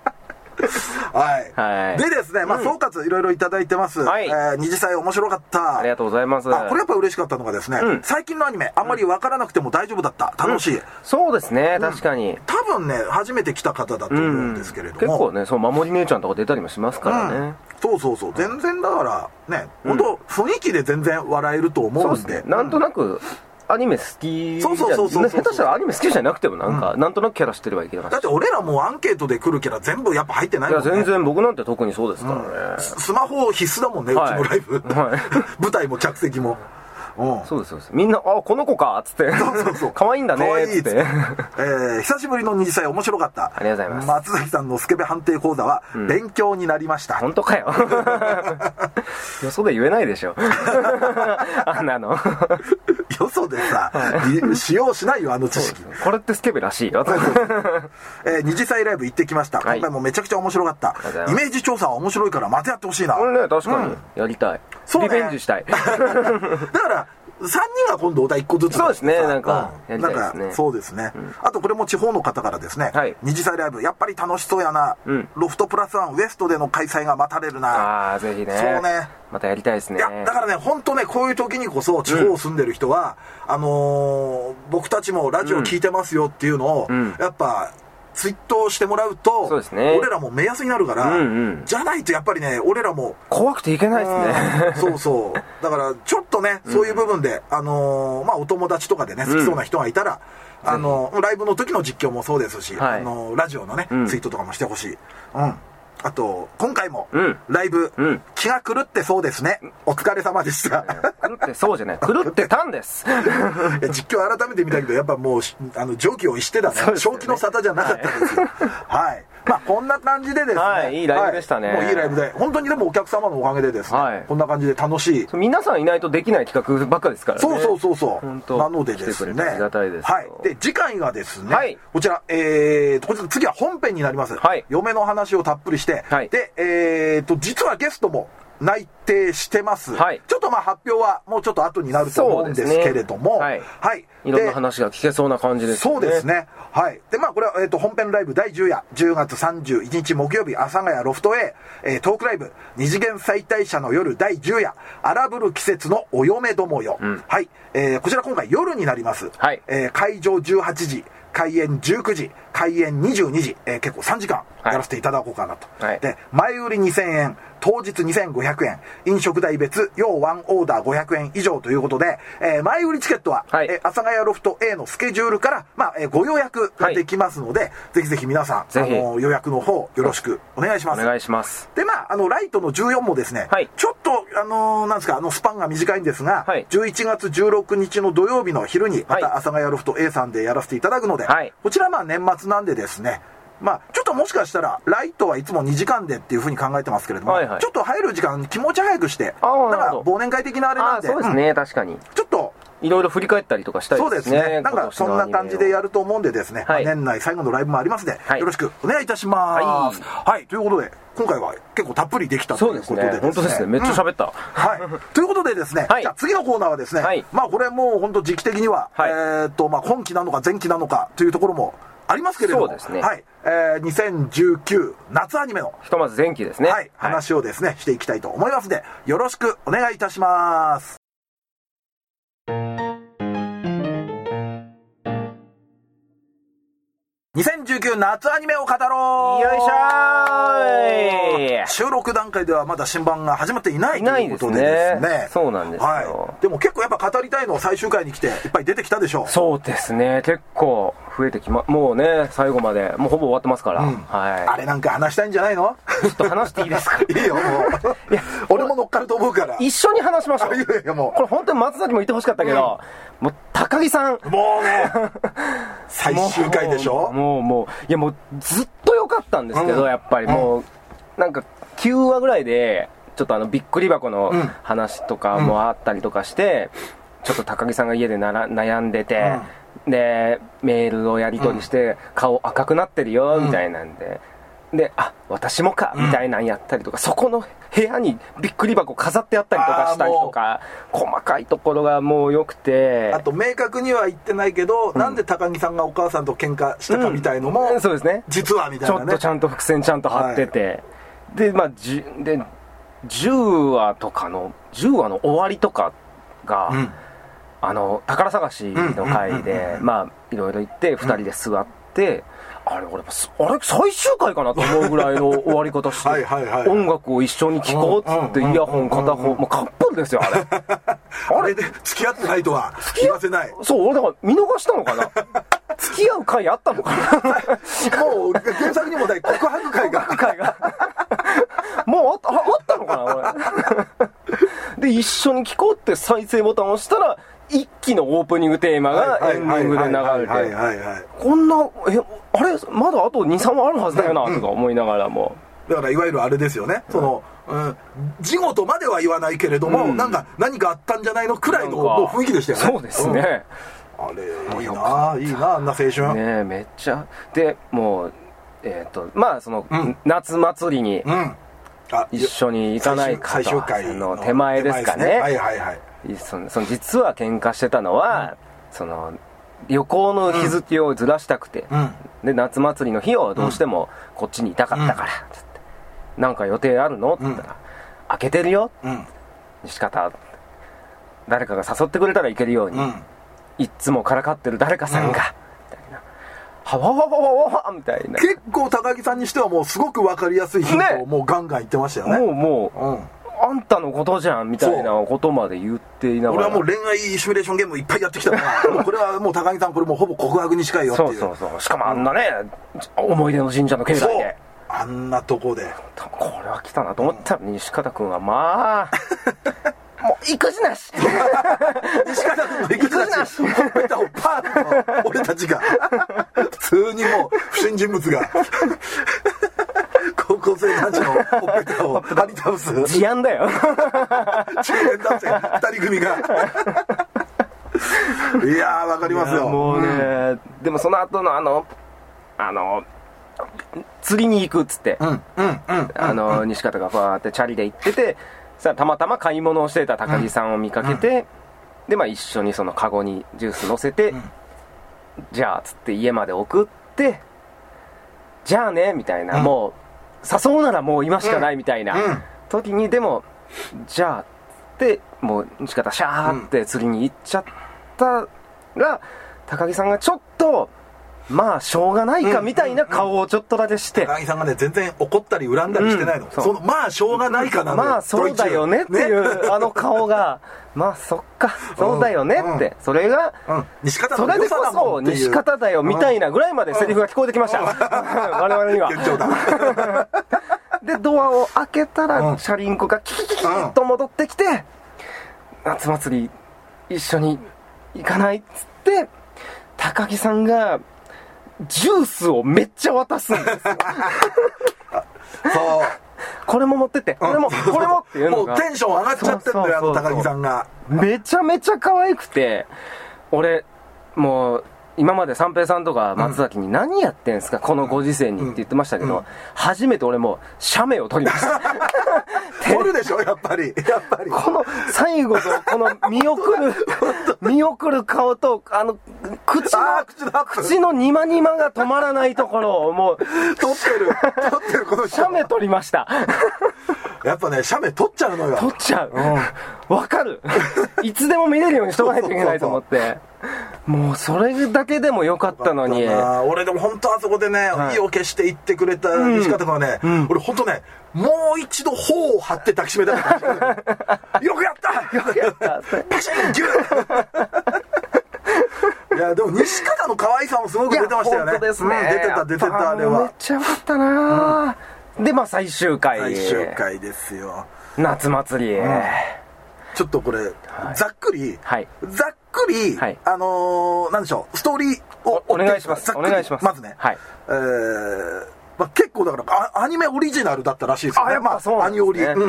でですね、総括いろいろいただいてます。二次祭面白かった。 ありがとうございます。 これやっぱ嬉しかったのがですね、最近のアニメあんまり分からなくても大丈夫だった、楽しい。 そうですね、確かに。 多分ね、初めて来た方だと思うんですけれども、 結構ね、守り姉ちゃんとか出たりもしますからね。 そう全然だからね、本当雰囲気で全然笑えると思うんで、 なんとなくアニメ好きじゃん。下手したらアニメ好きじゃなくてもなんとなくキャラ知ってればいけない。 だって俺らもうアンケートで来るキャラ全部やっぱ入ってないもんね。 いや全然、僕なんて特にそうですからね。 スマホ必須だもんね、うちのライブ。舞台も客席も。 そうですそうです。みんなこの子かっつって、そう可愛いんだねっつって。 久しぶりの二次祭面白かった。 ありがとうございます。 松崎さんのスケベ判定講座は勉強になりました。 本当かよ。よそで言えないでしょ。あんなの。 よそでさ、使用しないよ、あの知識。 これってスケベらしいよ。 二次祭ライブ行ってきました。今回もめちゃくちゃ面白かった。イメージ調査は面白いからまたやってほしいな。 これね、確かに。やりたい。リベンジしたい。 だから、3人が今度お題1個ずつ。 そうですね、なんか、やりたいですね。 そうですね。あとこれも地方の方からですね、二次祭ライブ、やっぱり楽しそうやな。ロフトプラスワンウエストでの開催が待たれるな。 ぜひね。 そうね。 またやりたいですね。 いや、だからね、本当ね、こういう時にこそ地方住んでる人は、僕たちもラジオ聞いてますよっていうのを、やっぱ、ツイートしてもらうと、 そうですね、 俺らも目安になるから、じゃないとやっぱりね、俺らも怖くていけないですね。 そうそう。だからちょっとね、そういう部分で、お友達とかでね、好きそうな人がいたら、ライブの時の実況もそうですし、ラジオのね、ツイートとかもしてほしい。あと、今回も、ライブ、気が狂ってそうですね。お疲れ様でした。 狂ってそうじゃない。狂ってたんです。 実況改めて見たけど、やっぱもう、上気を逸してだね。正気の沙汰じゃなかったですよ。はい。まあ、こんな感じでですね。 いいライブでしたね。 もういいライブで。本当にでもお客様のおかげでですね。こんな感じで楽しい。 皆さんいないとできない企画ばっかですからね。 そう。なのでですね。 ありがたいです。 はい。で、次回がですね、こちら、次は本編になります。嫁の話をたっぷりして、で、実はゲストも内定してます。ちょっと発表はもうちょっと後になると思うんですけれども、 いろんな話が聞けそうな感じですね。 そうですね。はい。で、これは、本編ライブ第10夜、10月31日木曜日、阿佐ヶ谷ロフト A、トークライブ、二次元再大社の夜第10夜、荒ぶる季節のお嫁どもよ。はい。こちら今回夜になります。会場18時、開演19時、開演22時、結構3時間やらせていただこうかなと。で、前売り2000円、当日2500円、飲食代別、要ワンオーダー500円以上ということで、前売りチケットは、阿佐ヶ谷ロフト A のスケジュールから、ご予約ができますので、ぜひぜひ皆さん、予約の方よろしくお願いします。 お願いします。 で、ライトの14もですね、ちょっと、なんですか、スパンが短いんですが、11月16日の土曜日の昼に、また阿佐ヶ谷ロフト A さんでやらせていただくので、こちら年末なんでですね、ちょっともしかしたらライトはいつも2時間でっていう風に考えてますけれども、ちょっと入る時間気持ち早くして、忘年会的なあれなんで、 そうですね、確かにちょっといろいろ振り返ったりとかしたいですね。そうですね。 そんな感じでやると思うんでですね、年内最後のライブもありますので、よろしくお願いいたします。はい、ということで今回は結構たっぷりできたということでですね。 本当ですね。めっちゃ喋った。 はい。ということでですね、じゃあ次のコーナーはですね、これもう本当時期的には今期なのか前期なのかというところもありますけれども、 そうですね。 はい。2019夏アニメのひとまず前期ですね。 はい。話をですね、していきたいと思いますので、よろしくお願いいたします。2019夏アニメを語ろう。 よいしょーい。 収録段階ではまだ新版が始まっていないということでですね。 そうなんですよ。 でも結構やっぱ語りたいの最終回に来ていっぱい出てきたでしょう。 そうですね。結構増えてもうね、最後までもうほぼ終わってますから。 あれなんか話したいんじゃないの？ ちょっと話していいですか？ いいよもう。いや、俺も乗っかると思うから。 一緒に話しましょう。 いやもうこれ本当に松崎もいてほしかったけど、もう高木さんもうね最終回でしょ。 もういやもうずっと良かったんですけど、やっぱりもうなんか9話ぐらいでちょっとびっくり箱の話とかもあったりとかして、ちょっと高木さんが家で悩んでて、でメールをやり取りして顔赤くなってるよみたいなんで、私もかみたいなんやったりとか、そこの部屋にびっくり箱飾ってあったりとかしたりとか、細かいところがもう良くて、 あと明確には言ってないけど、なんで高木さんがお母さんと喧嘩したかみたいのも、 そうですね、 実はみたいなね、 ちょっとちゃんと伏線ちゃんと張ってて、で10話の終わりとかが、宝探しの回でいろいろ行って2人で座って、あれ最終回かなと思うぐらいの終わり方して音楽を一緒に聴こうっつってイヤホン片方、もうカップルですよあれ。 あれで付き合ってないとは言わせない。 そう、俺だから見逃したのかな。付き合う回あったのかな。 もう原作にもない告白回がもうあったのかな俺。で一一緒に聴こうって再生ボタンを押したら一期のオープニングテーマがエンディングで流れて、こんなあれまだあと 2,3 話あるはずだよなとか思いながらも、 だからいわゆるあれですよね、事後とまでは言わないけれども、何かあったんじゃないのくらいのもう雰囲気でしたよね。 そうですね、 あれいいなあんな青春ね。めっちゃでもうまあその、夏祭りに一緒に行かないかと、最終回の手前ですかね。その実は喧嘩してたのは、その旅行の日付をずらしたくて、で夏祭りの日をどうしてもこっちにいたかったからつって、なんか予定あるのって言ったら、開けてるよ、西方誰かが誘ってくれたら行けるように、いっつもからかってる誰かさんが、みたいな、はわわわわわみたいな。 結構高木さんにしてはもうすごく分かりやすいヒントをもうガンガン言ってましたよね。 もう、あんたのことじゃんみたいなことまで言っていながら、 俺はもう恋愛シミュレーションゲームいっぱいやってきたからもうこれはもう高木さんこれもうほぼ告白に近いよっていう。 そうしかもあんなね、思い出の神社の境内であんなとこでこれは来たなと思ったら、西方君はまあもう育児なし西方君の育児なしほっぺたをパーンと俺たちが普通にもう不審人物が高校生男女のほっぺたを張り倒す事案だよ中年男性2人組がいやーわかりますよ。 もうね、でもその後の釣りに行くっつって、西方がファーってチャリで行ってて、さたまたま買い物をしてた高木さんを見かけて、でまあ一緒にそのカゴにジュース乗せて、じゃあつって家まで送って、じゃあねみたいな、もう誘うならもう今しかないみたいな時に、でもじゃあってもう西方シャーって釣りに行っちゃったら、高木さんがちょっとまあしょうがないかみたいな顔をちょっとだけして、 高木さんがね全然怒ったり恨んだりしてないの、そのまあしょうがないかなのよ、 まあそうだよねっていうあの顔がまあそっかそうだよねって、それが西方の良さだもんっていう、 それでこそ西方だよみたいなぐらいまでセリフが聞こえてきました、我々には。 現状だでドアを開けたらチャリンコがキキキキッと戻ってきて、夏祭り一緒に行かないっつって高木さんがジュースをめっちゃ渡すんですよそうこれも持ってってこれもっていうのがもうテンション上がっちゃってるんだよ、高木さんがめちゃめちゃ可愛くて、俺もう今まで三平さんとか松崎に何やってんすか、このご時世にって言ってましたけど、初めて俺も写メを撮りました撮るでしょやっぱりこの最後のこの見送る顔と口のニマニマが止まらないところをもう撮ってるこの写メ撮りましたやっぱね写メ撮っちゃうのよ。 撮っちゃう、わかるいつでも見れるようにしとかないといけないと思ってもうそれだけでもよかったのに。 俺でも本当あそこでね、意を決して言ってくれた西方君はね、俺本当ねもう一度頬を張って抱きしめたかったよくやったパシンギュッいやでも西方の可愛さもすごく出てましたよね。 本当ですね、 出てたあれはめっちゃよかったな、でまあ最終回ですよ、 夏祭り、 ちょっとこれ、ざっくり、なんでしょう、ストーリーをお願いします。 まずね、結構だからアニメオリジナルだったらしいですよね。アニオリ。で、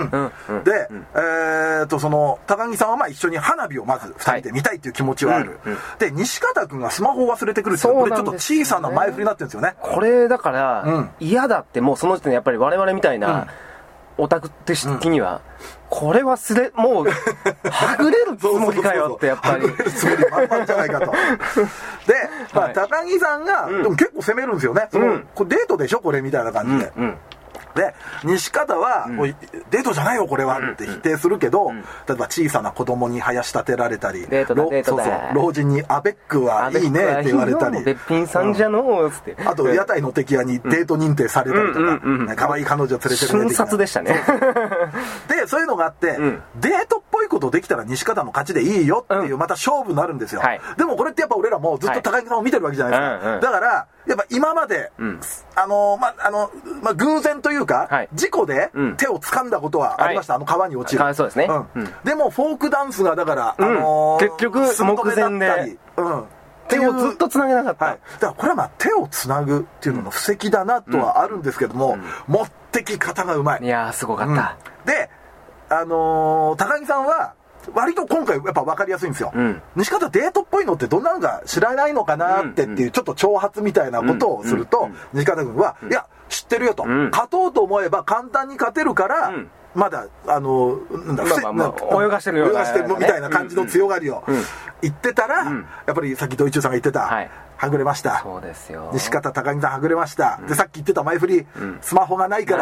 その高木さんはまあ一緒に花火をまず2人で見たいっていう気持ちはある。で、西方君がスマホを忘れてくるっていう、これちょっと小さな前振りになってるんですよね。 これだから嫌だってもうその時点でやっぱり我々みたいなオタク的には。これはもうはぐれるつもりかよってやっぱりはぐれるつもり満々じゃないかとで、高木さんが、でも結構攻めるんですよね、これデートでしょこれみたいな感じで、で西方は、デートじゃないよこれはって否定するけど、例えば小さな子供に林立てられたり、老人にアベックはいいねって言われたり、 べっぴんさんじゃのーって、 あと屋台の敵屋にデート認定されたりとか、可愛い彼女連れてるね瞬殺でしたねでそういうのがあって、デートっぽ白いことできたら西方の勝ちでいいよっていう、また勝負になるんですよ。でもこれってやっぱ俺らもずっと高木さんを見てるわけじゃないですか。だから、やっぱ今まで、偶然というか、事故で手を掴んだことはありました。川に落ちる。 そうですね。 でも、フォークダンスが、だから、 結局、目前で、手をずっと繋げなかった。 だからこれは手を繋ぐっていうのの布石だなとはあるんですけども、持ってき方がうまい。 いやー、すごかった。 で、高木さんは、割と今回やっぱ分かりやすいんですよ。西方デートっぽいのってどんなのか知らないのかなっていうちょっと挑発みたいなことをすると、西方君は、いや、知ってるよと。勝とうと思えば簡単に勝てるから、まだ、 泳がしてるよ泳がしてるみたいな感じの強がりを言ってたら、やっぱりさっきドイチューさんが言ってた、はぐれました。 そうですよ。 西方高木さんはぐれました。で、さっき言ってた前振り、スマホがないから、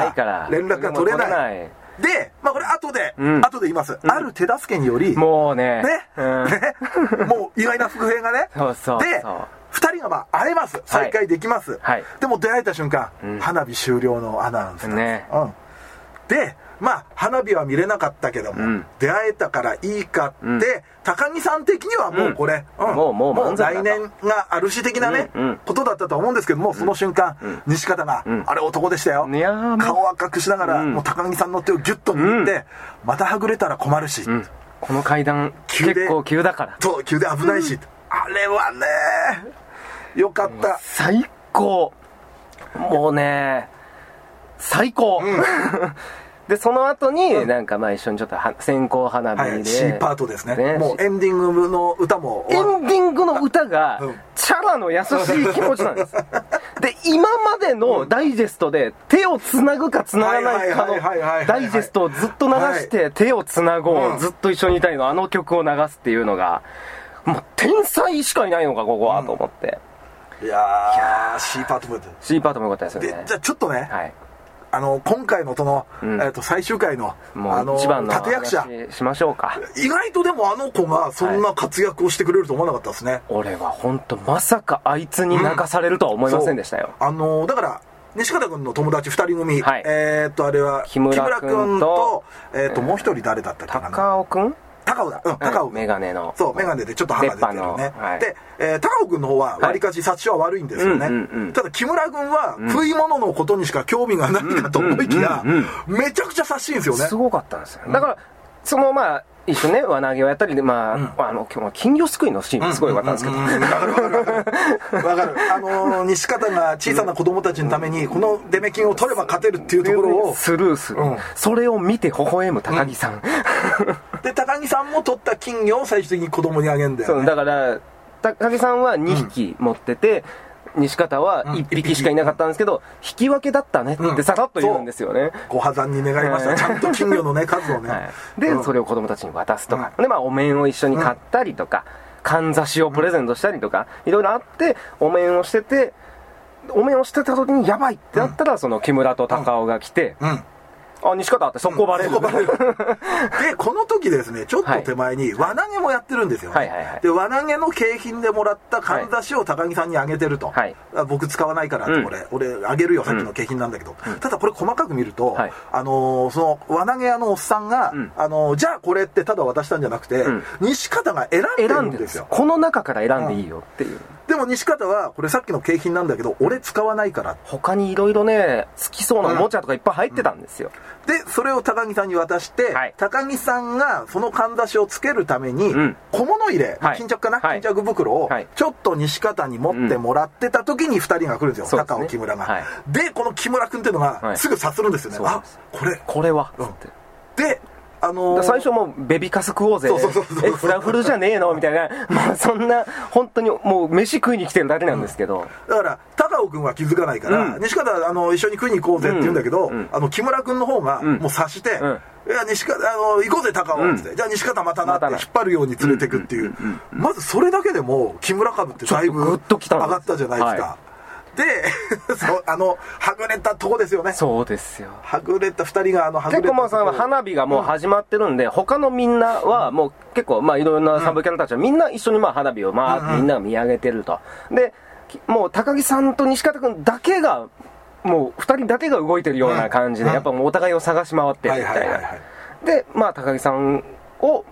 連絡が取れない。で、これ後で言います。ある手助けにより、 もうね、 もう意外な伏兵がね、で、二人が会えます。再会できます。でも出会えた瞬間、花火終了のアナウンスなんです。で、花火は見れなかったけども、出会えたからいいかって、高木さん的にはもうこれ、もう来年があるし的なね、ことだったと思うんですけども、その瞬間、西方が、あれ男でしたよ。顔赤くしながら、もう高木さんの手をギュッと握って、またはぐれたら困るし。 この階段、結構急だから。 そう、急で危ないし。あれはね、よかった。 最高。もうね、最高。で、その後に、なんか一緒にちょっと線香花火で。 C パートですね。もうエンディングの歌も。 エンディングの歌が、チャラの優しい気持ちなんです。で、今までのダイジェストで、手を繋ぐか繋がないかのダイジェストをずっと流して、手を繋ごう、ずっと一緒にいたいの、あの曲を流すっていうのが、もう天才しかいないのか、ここは、と思って。 いやー、C パートもよかった。 C パートもよかったですよね。 じゃあちょっとね、今回のその、最終回の、 一番の立役者しましょうか。 意外とでもあの子がそんな活躍をしてくれると思わなかったですね。 俺は本当まさかあいつに泣かされるとは思いませんでしたよ。 だから、西方君の友達2人組、あれは、 木村君と、 もう一人誰だったっけな。 高尾君高尾だ。高尾。 メガネの。 そう、メガネでちょっと歯が出てるね。で、高尾くんの方は、わりかし察しは悪いんですよね。ただ、木村くんは、食い物のことにしか興味がないかと思いきや、めちゃくちゃ察しいんですよね。 すごかったんですよ。だから、一緒ね、輪投げをやったりで、金魚すくいのシーンがすごい良かったんですけど。 わかる。西方が小さな子供たちのために、このデメキンを取れば勝てるっていうところを。 スルーする。それを見て微笑む高木さん。 で、高木さんも取った金魚を最終的に子供にあげるんだよね。 そう、だから、高木さんは2匹持ってて、西方は1匹しかいなかったんですけど、引き分けだったねってさらっと言うんですよね。 ご破産に願いました。ちゃんと金魚のね、数をね。 で、それを子供たちに渡すとか。で、お面を一緒に買ったりとか、かんざしをプレゼントしたりとか、いろいろあって、お面をしてた時にやばいってなったら、その木村と高尾が来て、西方って速攻バレる。 で、この時ですね、ちょっと手前に輪投げもやってるんですよね。で、輪投げの景品でもらったかんざしを高木さんにあげてると。僕使わないからって俺あげるよ、さっきの景品なんだけど。ただこれ細かく見ると、その輪投げ屋のおっさんが、じゃあこれってただ渡したんじゃなくて、西方が選んでるんですよ。 この中から選んでいいよっていう。 でも西方は、これさっきの景品なんだけど、俺使わないから。 他にいろいろね、好きそうなおもちゃとかいっぱい入ってたんですよ。 で、それを高木さんに渡して、高木さんがそのかんざしをつけるために、小物入れ、巾着かな、巾着袋を、ちょっと西方に持ってもらってた時に2人が来るんですよ。高尾、木村が。で、この木村君っていうのが、すぐ察するんですよね。あ、 これは。 で、 最初もうベビカス食おうぜ。フラフルじゃねえのみたいな。そんな、本当にもう飯食いに来てるだけなんですけど。 だから、高尾くんは気づかないから、西方一緒に食いに行こうぜって言うんだけど、木村くんの方がもう察して、いや、西方、行こうぜ高尾って、じゃあ西方またなって引っ張るように連れてくっていう。まずそれだけでも、木村株ってだいぶ上がったじゃないですか。で、はぐれたとこですよね。 そうですよ。 はぐれた二人がはぐれた。 結構花火がもう始まってるんで、他のみんなはもう結構いろんなサブキャラたちはみんな一緒に花火を回ってみんなが見上げてると。で、もう高木さんと西方くんだけが、もう二人だけが動いてるような感じで、やっぱもうお互いを探し回ってるみたいな。で、高木さんを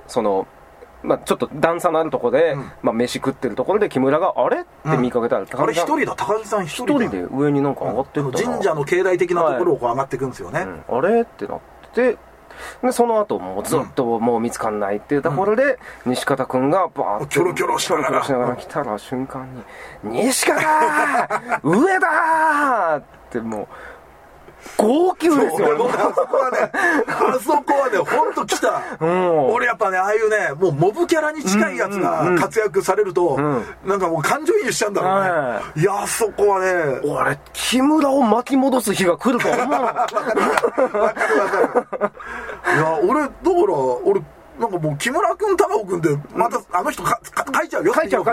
そのまあ、ちょっと段差のあるところで、まあ、飯食ってるところで木村があれって見かけたら、 あれ一人だ、高木さん一人で上になんか上がってるんだな、 神社の境内的なところをこう上がっていくんですよね、 あれってなってでその後もうずっともう見つかんないっていうところで、西方君がバーッとキョロキョロしながら来たら瞬間に西方上だってもう号泣ですよ。 あそこはね本当来た、俺やっぱねああいうねもうモブキャラに近いやつが活躍されると、なんかもう感情移入しちゃうんだろうね、いやあそこはね俺木村を巻き戻す日が来ると思うわかるいや俺だから俺なんかもう木村君高尾君ってまたあの人書いちゃうよ、 書いちゃう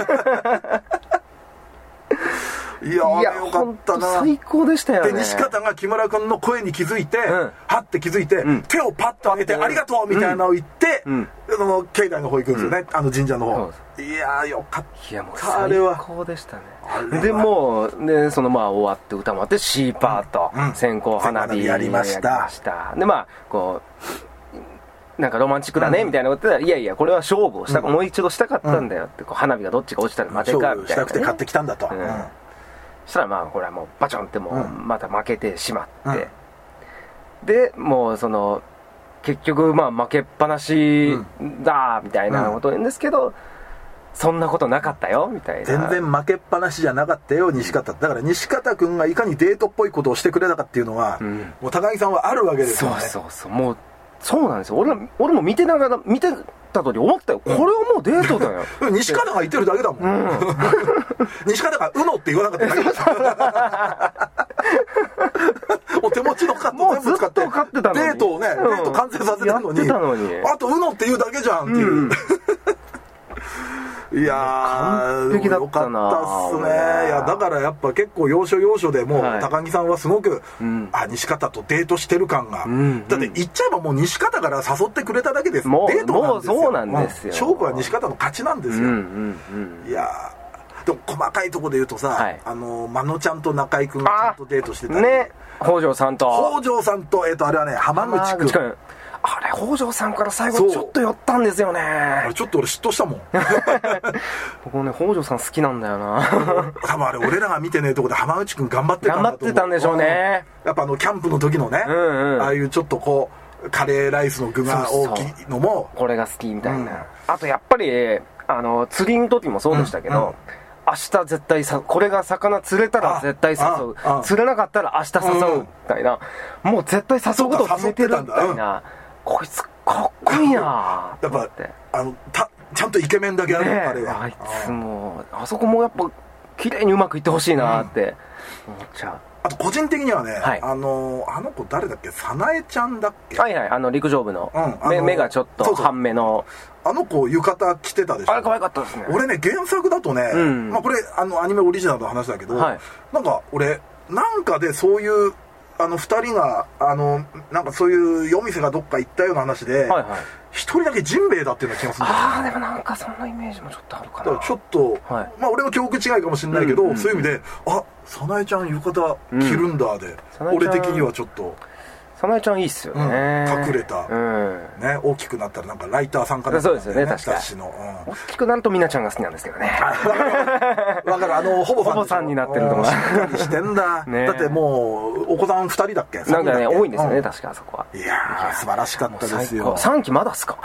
いやあれよかったな、 最高でしたよね。 で西方が木村君の声に気づいて、はって気づいて、手をパッと上げてありがとうみたいなのを言って、その境内の方行くんですよね、あの神社の方。いやよかった、 いやもう最高でしたね。でもうねそのまあ終わって歌もあって C パート、線香花火やりました。 でまあこうなんかロマンチックだねみたいなことで、いやいやこれは勝負をした、もう一度したかったんだよって、こう花火がどっちが落ちたら負けかみたいな、 したくて買ってきたんだと、 そしたらまあこれはもうバチョンってもうまた負けてしまって、でもうその結局まあ負けっぱなしだみたいなことを言うんですけど、そんなことなかったよみたいな、 全然負けっぱなしじゃなかったよ西方だから西方君がいかにデートっぽいことをしてくれたかっていうのは、もう高木さんはあるわけですよね。 そうもうそうなんですよ。俺も見てた通り思ったよ、これはもうデートだよ西方が言ってるだけだもん、西方が「うの」って言わなかっただけだお手持ちのカット全部使ってデートをね、デート完成させてるのにあと「うの」って言うだけじゃんっていう、いやー完璧だったな。 よかったっすね。いやだからやっぱ結構要所要所でもう、高木さんはすごく、西方とデートしてる感が、だって言っちゃえばもう西方から誘ってくれただけです。 もうデートなんですよ。 もうそうなんですよ。 勝負は西方の勝ちなんですよ。いやでも細かいところで言うとさ、まのちゃんと中居君がちゃんとデートしてたね、北条さんとあれはね浜口君、 あれ北条さんから最後ちょっと寄ったんですよね。あれちょっと俺嫉妬したもん僕ね北条さん好きなんだよな多分あれ俺らが見てねえとこで浜口君頑張ってたんだと思う。 頑張ってたんでしょうね。 やっぱキャンプの時のね、ああいうちょっとこうカレーライスの具が大きいのもこれが好きみたいな、あとやっぱり釣りの時もそうでしたけど、明日絶対これが魚釣れたら絶対誘う、釣れなかったら明日誘うみたいな、もう絶対誘うことを決めてるみたいな、こいつかっこいいなやっぱちゃんとイケメンだけある彼は。 あいつもあそこもやっぱ綺麗にうまくいってほしいなって思っちゃう。 あと個人的にはね、あの子誰だっけ、早苗ちゃんだっけ、 陸上部の、目がちょっと半目のあの子浴衣着てたでしょ。 あれ可愛かったですね。 俺ね原作だとね、まあこれアニメオリジナルの話だけど、なんか俺なんかでそういう2人がなんかそういう夜店がどっか行ったような話で、一人だけジンベエだっていうような気がするんだよね。 でもなんかそんなイメージもちょっとあるかな。 だからちょっと、まあ俺の記憶違いかもしれないけど、そういう意味で早苗ちゃん浴衣着るんだで、俺的にはちょっと早苗ちゃんいいっすよね、 隠れた、ね、大きくなったらなんかライターさんかな、 そうですよね、確かに大きくなるとみなちゃんが好きなんですけどね。 わかる、ほぼさんになってるとかしっかりしてんだだってもうお子さん2人だっけ、 なんかね多いんですよね、確かあそこは。 いや素晴らしかったですよ。 3期まだっすか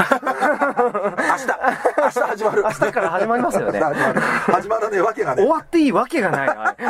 明日始まる。 明日から始まりますよね。 始まらねえわけがね、 終わっていいわけがない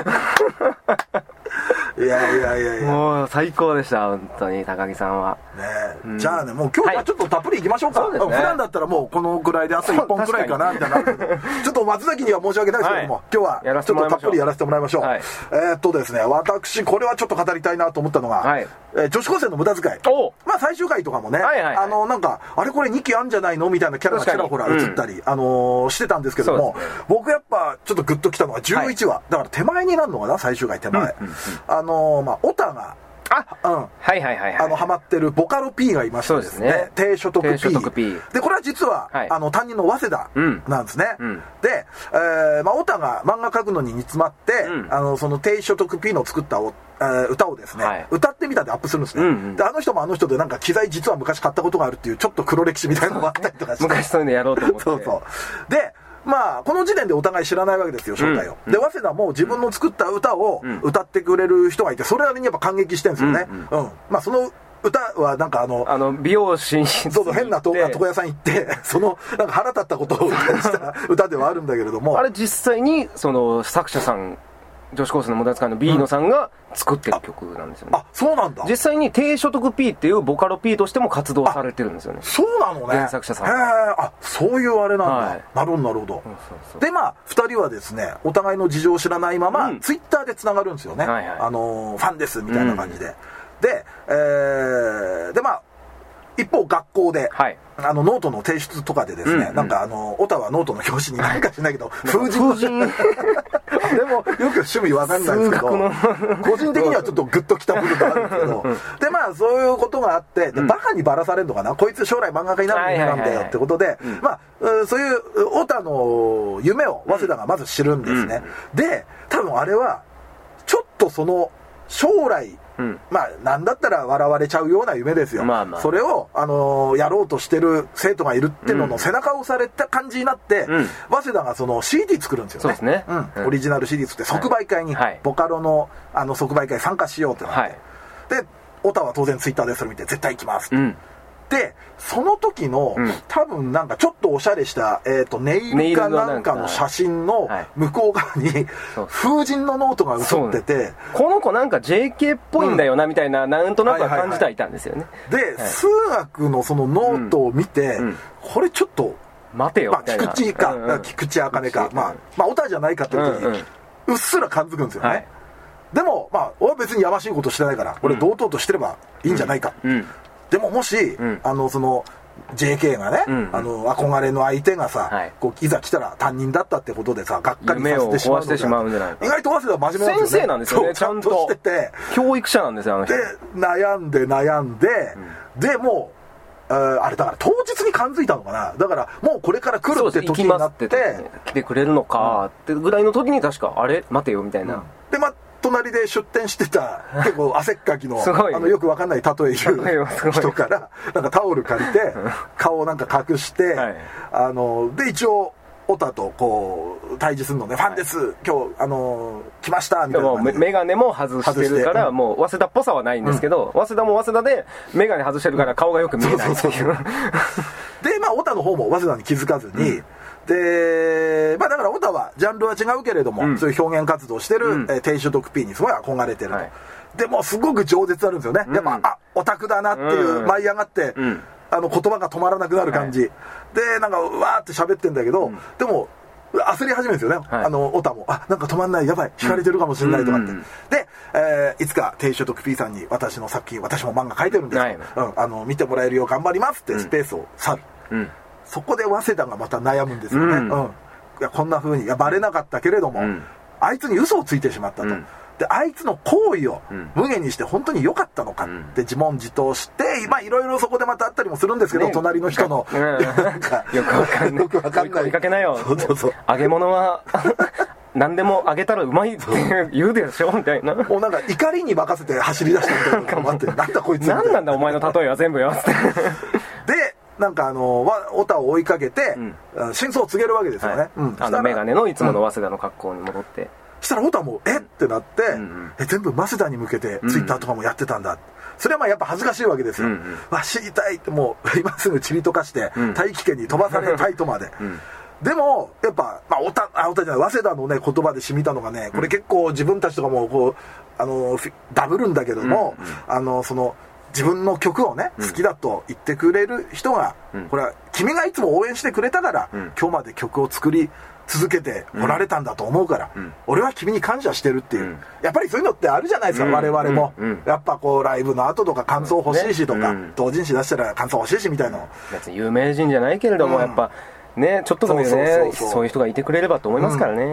いやもう最高でした本当に高木さんはね。じゃあねもう今日はちょっとたっぷりいきましょうか。普段だったらもうこのぐらいであと1本くらいかなみたいなちょっと松崎には申し訳ないですけども、今日はちょっとたっぷりやらせてもらいましょう。ですね、私これはちょっと語りたいなと思ったのが女子高生の無駄遣い。まあ最終回とかもね、なんかあれこれ2期あんじゃないのみたいなキャラがちらほら映ったりしてたんですけども、僕やっぱちょっとグッときたのが11話だから手前になるのかな、最終回手前。まあオタがハマってるボカロ P がいましてですね、低所得 P で、これは実は、担任の早稲田なんですね。で、オタが漫画描くのに煮詰まって、その低所得 P の作った歌をですね、歌ってみたでアップするんですね。で、あの人もあの人でなんか機材実は昔買ったことがあるっていうちょっと黒歴史みたいなのがあったりとかして、 昔そういうのやろうと思って。 で、この時点でお互い知らないわけですよ、正体を。で、早稲田も自分の作った歌を歌ってくれる人がいて、それなりにやっぱ感激してるんですよね。その歌はなんか美容師に変な床屋さん行って、なんか腹立ったことを歌にした歌ではあるんだけれども。 あれ実際に、作者さん、女子高生の無駄遣いの B のさんが作ってる曲なんですよね。 そうなんだ。 実際に低所得 P っていうボカロ P としても活動されてるんですよね。 そうなのね。 原作者さん。 そういうあれなんだ。なるほど、なるほど。で、二人はですね、お互いの事情を知らないまま、ツイッターで繋がるんですよね。ファンですみたいな感じで。で、一方学校で、ノートの提出とかでですね、なんかオタはノートの表紙に何かしないけど、風神でもよく趣味わかんないですけど、個人的にはちょっとグッときた部分があるんですけど、でそういうことがあって、でバカにばらされるのかな、こいつ将来漫画家になる人間なんだよってことで、そういうオタの夢を早稲田がまず知るんですね。で、多分あれはちょっとその将来なんだったら笑われちゃうような夢ですよ。それをやろうとしてる生徒がいるってのの背中を押された感じになって、早稲田がその CD 作るんですよね。 そうですね。 オリジナル CD 作って即売会に、ボカロの即売会参加しようってなって、でオタは当然ツイッターでそれ見て絶対行きますで、その時の、多分なんかちょっとおしゃれした、ネイルかなんかの写真の向こう側に、風神のノートが写ってて、 この子なんか JK っぽいんだよなみたいな、なんとなくは感じてはいたんですよね。 で、数学のそのノートを見て、これちょっと、 待てよみたいな。 菊池茜か、オタじゃないかっていう時に、うっすら感づくんですよね。でも、俺は別にやましいことしてないから、俺堂々としてればいいんじゃないか。でももし、その JK がね、憧れの相手がさ、いざ来たら担任だったってことでさ、がっかりさせてしまうんじゃないか。意外と早稲田真面目なんですよね。 先生なんですよね、ちゃんとしてて、教育者なんですよ、あの人。 で、悩んで、でもうあれだから当日に感づいたのかな。だからもうこれから来るって時になって来てくれるのかってぐらいの時に確かあれ待てよみたいな。 で隣で出店してた結構汗っかきのよくわかんない例え言う人からなんかタオル借りて顔をなんか隠して、で一応オタとこう対峙するので、ファンです今日来ましたみたいな感じで、 メガネも外してるからもう早稲田っぽさはないんですけど、早稲田も早稲田でメガネ外してるから顔がよく見えないっていう。 でオタの方も早稲田に気づかずに、でだからオタはジャンルは違うけれども、そういう表現活動してる、低所得 P にすごい憧れてると、でもすごく饒舌あるんですよね。やっぱオタクだなっていう舞い上がって、言葉が止まらなくなる感じ、でなんかわーって喋ってんだけど、でも焦り始めるんですよね、オタも。なんか止まんない、やばい、惹かれてるかもしれないとかって、で、いつか低所得 P さんに私の作品、私も漫画描いてるんですけど、見てもらえるよう頑張りますってスペースを去る、そこで早稲田がまた悩むんですよね。いやこんな風にバレなかったけれども、あいつに嘘をついてしまったと、であいつの行為を無限にして本当に良かったのかって自問自答して、いろいろそこでまたあったりもするんですけど、隣の人のなんかよくわかんない、追いかけなよ、揚げ物は何でも揚げたらうまいって言うでしょみたいな、 もうなんか怒りに任せて走り出したみたいなのがあって、なんだこいつ何なんだお前の例えは全部よってでなんかオタを追いかけて、真相を告げるわけですよね。 メガネのいつもの早稲田の格好に戻って、 したらオタもってなって、全部早稲田に向けてツイッターとかもやってたんだ、それはやっぱ恥ずかしいわけですよ。知りたいって、もう今すぐちりとかして大気圏に飛ばされたいとまででもやっぱオタじゃない、早稲田のね言葉で染みたのがね、これ結構自分たちとかもこうダブるんだけども、その自分の曲をね、好きだと言ってくれる人が、これは君がいつも応援してくれたから、今日まで曲を作り続けておられたんだと思うから、俺は君に感謝してるっていう、やっぱりそういうのってあるじゃないですか、我々も、やっぱこうライブの後とか感想欲しいしとか、同人誌出したら感想欲しいしみたいなの、 別に有名人じゃないけれども、やっぱね、ちょっとでもね、そういう人がいてくれればと思いますからね。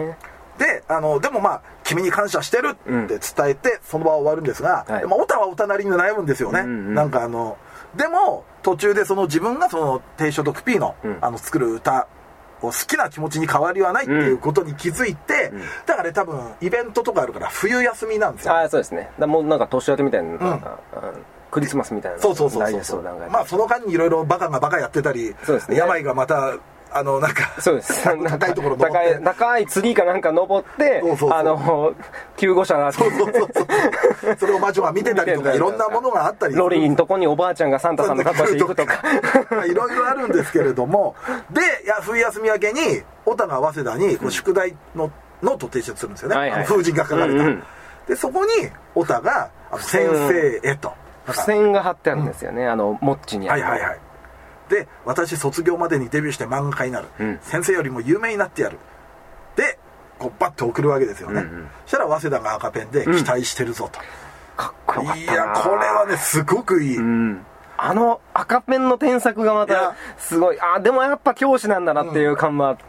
ででもまあ君に感謝してるって伝えてその場は終わるんですが、まあオタはオタなりに悩むんですよね、なんかでも途中でその自分がその低所得 P の作る歌を好きな気持ちに変わりはないっていうことに気づいて、だからね多分イベントとかあるから冬休みなんですよ。 ああそうですね。だもうなんか年明けみたいな、クリスマスみたいな。 そうまあその間にいろいろバカがバカやってたり、病がまたなんかそうです高いところ登って高いツリーかなんか登って救護車それを魔女が見てたりとかいろんなものがあったり、 ロリーのとこにおばあちゃんがサンタさんの格好して行くとかいろいろあるんですけれども、で冬休み明けにオタが早稲田に宿題のノートを提出するんですよね、風神が書かれた、でそこにオタが先生へと付箋が貼ってあるんですよね、モッチにある。 で私卒業までにデビューして漫画家になる、先生よりも有名になってやるでこうバッと送るわけですよね、そしたら早稲田が赤ペンで期待してるぞと、 かっこよかったな。 いやこれはねすごくいい、 赤ペンの添削がまたすごい、でもやっぱ教師なんだなっていう感もあって、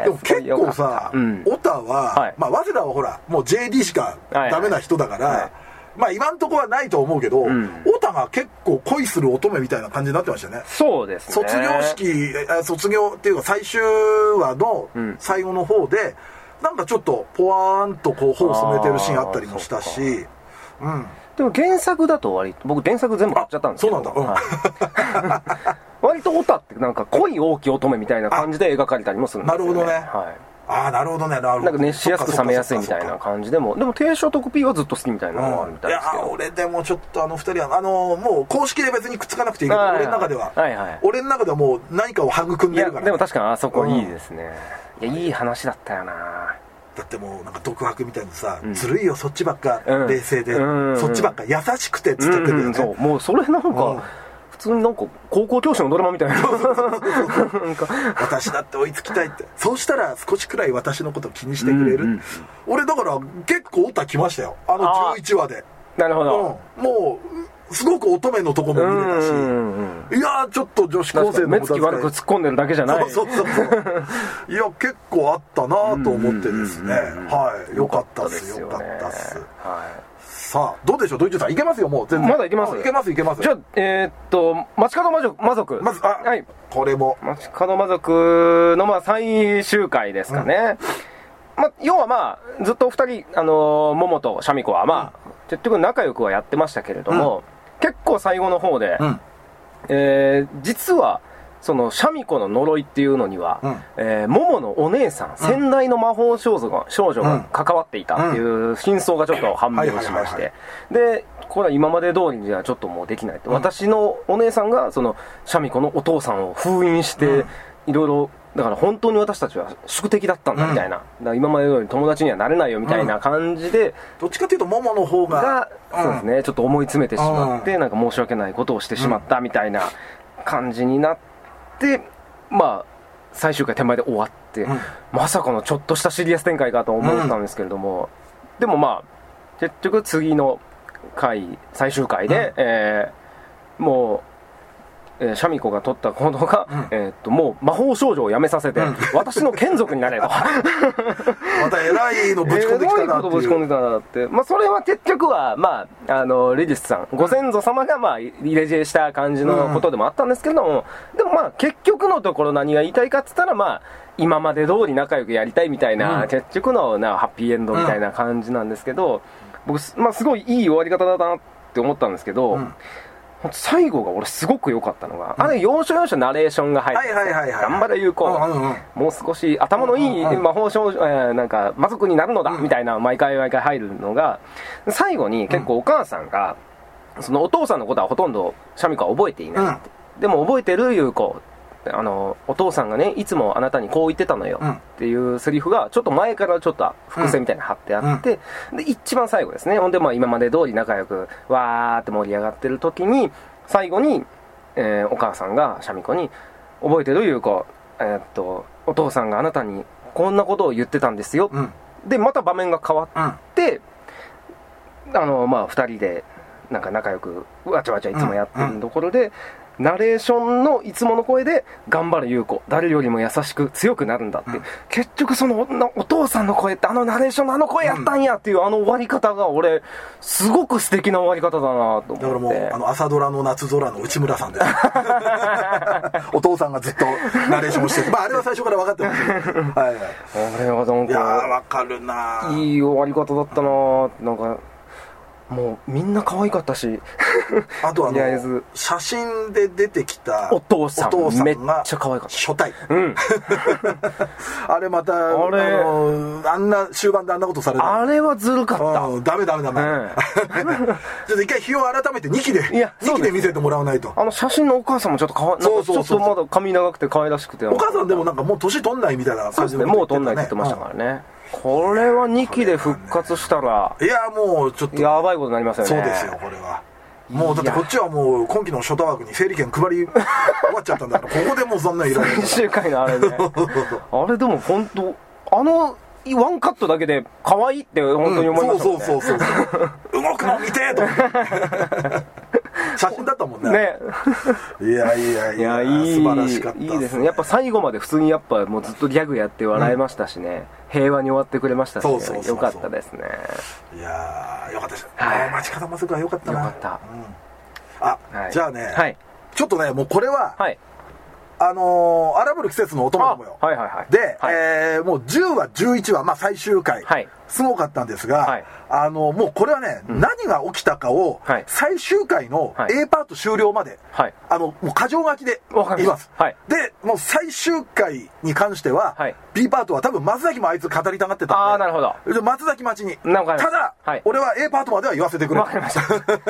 でも結構さ、オタは、まあ早稲田はほらもう JD しかダメな人だから、まあ今んとこはないと思うけど、オタが結構恋する乙女みたいな感じになってましたよね。 そうですね。 卒業っていうか最終話の最後の方で、なんかちょっとポワーンとこう頬を染めてるシーンあったりもしたし、 でも原作だと僕原作全部買っちゃったんですけど、 そうなんだ、 割とオタってなんか恋多き乙女みたいな感じで描かれたりもするんですよね。 なるほどね。なるほどね、 なんか熱しやすく冷めやすいみたいな感じでも、でも低所得 P はずっと好きみたいなのがあるみたいですけど、 俺でもちょっと2人はもう公式で別にくっつかなくていいけど、俺の中ではもう何かを育んでるから、 でも確かにあそこいいですね、いい話だったよな。 だってもうなんか独白みたいにさ、ずるいよそっちばっか冷静で、そっちばっか優しくてっつっててね、 そうもうそれなんか、普通になんか高校教師のドラマみたいな私だって追いつきたいって、そうしたら少しくらい私のこと気にしてくれる、俺だから結構オタ来ましたよ11話で。 なるほど、 もうすごく乙女のとこも見れたし、いやちょっと女子高生の目つき悪く突っ込んでるだけじゃない、 そういや結構あったなと思ってですね、よかったですよ、さあどうでしょう、ドイツさんいけますよ、もう全然まだいけます、 いけますじゃあ街角魔族、 まずこれも街角魔族の最終回ですかね、要はずっと2人桃とシャミ子は結局仲良くはやってましたけれども、結構最後の方で、実はそのシャミ子の呪いっていうのには、桃のお姉さん、先代の魔法少女が関わっていたっていう真相がちょっと判明しまして、でこれは今まで通りにはちょっともうできないと、私のお姉さんがそのシャミ子のお父さんを封印して、いろいろだから本当に私たちは宿敵だったんだみたいな、だから今まで通り友達にはなれないよみたいな感じで、 どっちかというと桃の方がそうですね、ちょっと思い詰めてしまって、なんか申し訳ないことをしてしまったみたいな感じになって、最終回手前で終わって、まさかのちょっとしたシリアス展開かと思ったんですけれども、でも結局次の回最終回で、もうシャミ子が取った行動が、もう魔法少女を辞めさせて、私の眷属になれとまた偉いのぶち込んできたなっていう、 ぶち込んでたなって、それは結局はレディスさんご先祖様が入れ知恵した感じのことでもあったんですけれども、でも結局のところ何が言いたいかっつったら、今まで通り仲良くやりたいみたいな、結局のハッピーエンドみたいな感じなんですけど、僕すごいいい終わり方だなって思ったんですけど、最後が俺すごく良かったのが、要所要所ナレーションが入って、頑張れ有効、もう少し頭のいい魔法少女、なんか魔族になるのだみたいな毎回入るのが、最後に結構お母さんが、そのお父さんのことはほとんどシャミ子は覚えていないって、でも覚えてる有効、お父さんがねいつもあなたにこう言ってたのよっていうセリフがちょっと前からちょっと伏線みたいに貼ってあって、で一番最後ですね、ほんで今まで通り仲良くわーって盛り上がってる時に最後に、お母さんがシャミ子に覚えてるゆう子、お父さんがあなたにこんなことを言ってたんですよ、でまた場面が変わって、2人でなんか仲良くわちゃわちゃいつもやってるところで、 ナレーションのいつもの声で頑張る優子、誰よりも優しく強くなるんだって、結局そのお父さんの声ってナレーションの声やったんやっていう終わり方が俺すごく素敵な終わり方だなと思って。 だからもう朝ドラの夏空の内村さんですお父さんがずっとナレーションしてて、あれは最初から分かってましたけどはい、 あれはなんかいや分かるないい終わり方だったな。なんかもうみんな可愛かったしあと写真で出てきたお父さんめっちゃ可愛かった初対あれまたあんな終盤であんなことされる、 あれはずるかった。 ダメちょっと一回日を改めて2期で見せてもらわないと。 写真のお母さんもちょっとちょっとまだ髪長くて可愛らしくて、 お母さんでもなんかもう年取んないみたいな感じで、 もう取んないって言ってましたからね。これは2期で復活したら、 いやもうちょっとやばいことになりますよね。 そうですよ、これはもうだってこっちはもう今期の初太枠に整理券配り終わっちゃったんだからここでもうそんないらない最終回のあれねあれでも本当ワンカットだけで可愛いって本当に思いましたもんね。 そう動くの見てーと写真だったもんね。いや素晴らしかった。 いいですね。やっぱ最後まで普通にやっぱもうずっとギャグやって笑いましたしね、平和に終わってくれましたし、よかったですね。いやよかったです。町方正君はよかったな。 よかった。 じゃあね、ちょっとねもうこれは荒ぶる季節のお供もよ。で、もう10話11話最終回すごかったんですが、もうこれはね、何が起きたかを最終回の A パート終了まで、もう箇条書きで言います。でもう最終回に関しては、B パートは多分松崎もあいつ語りたがってたんで、 なるほど、 松崎町にただ、俺は A パートまでは言わせてくれ。 わかりました。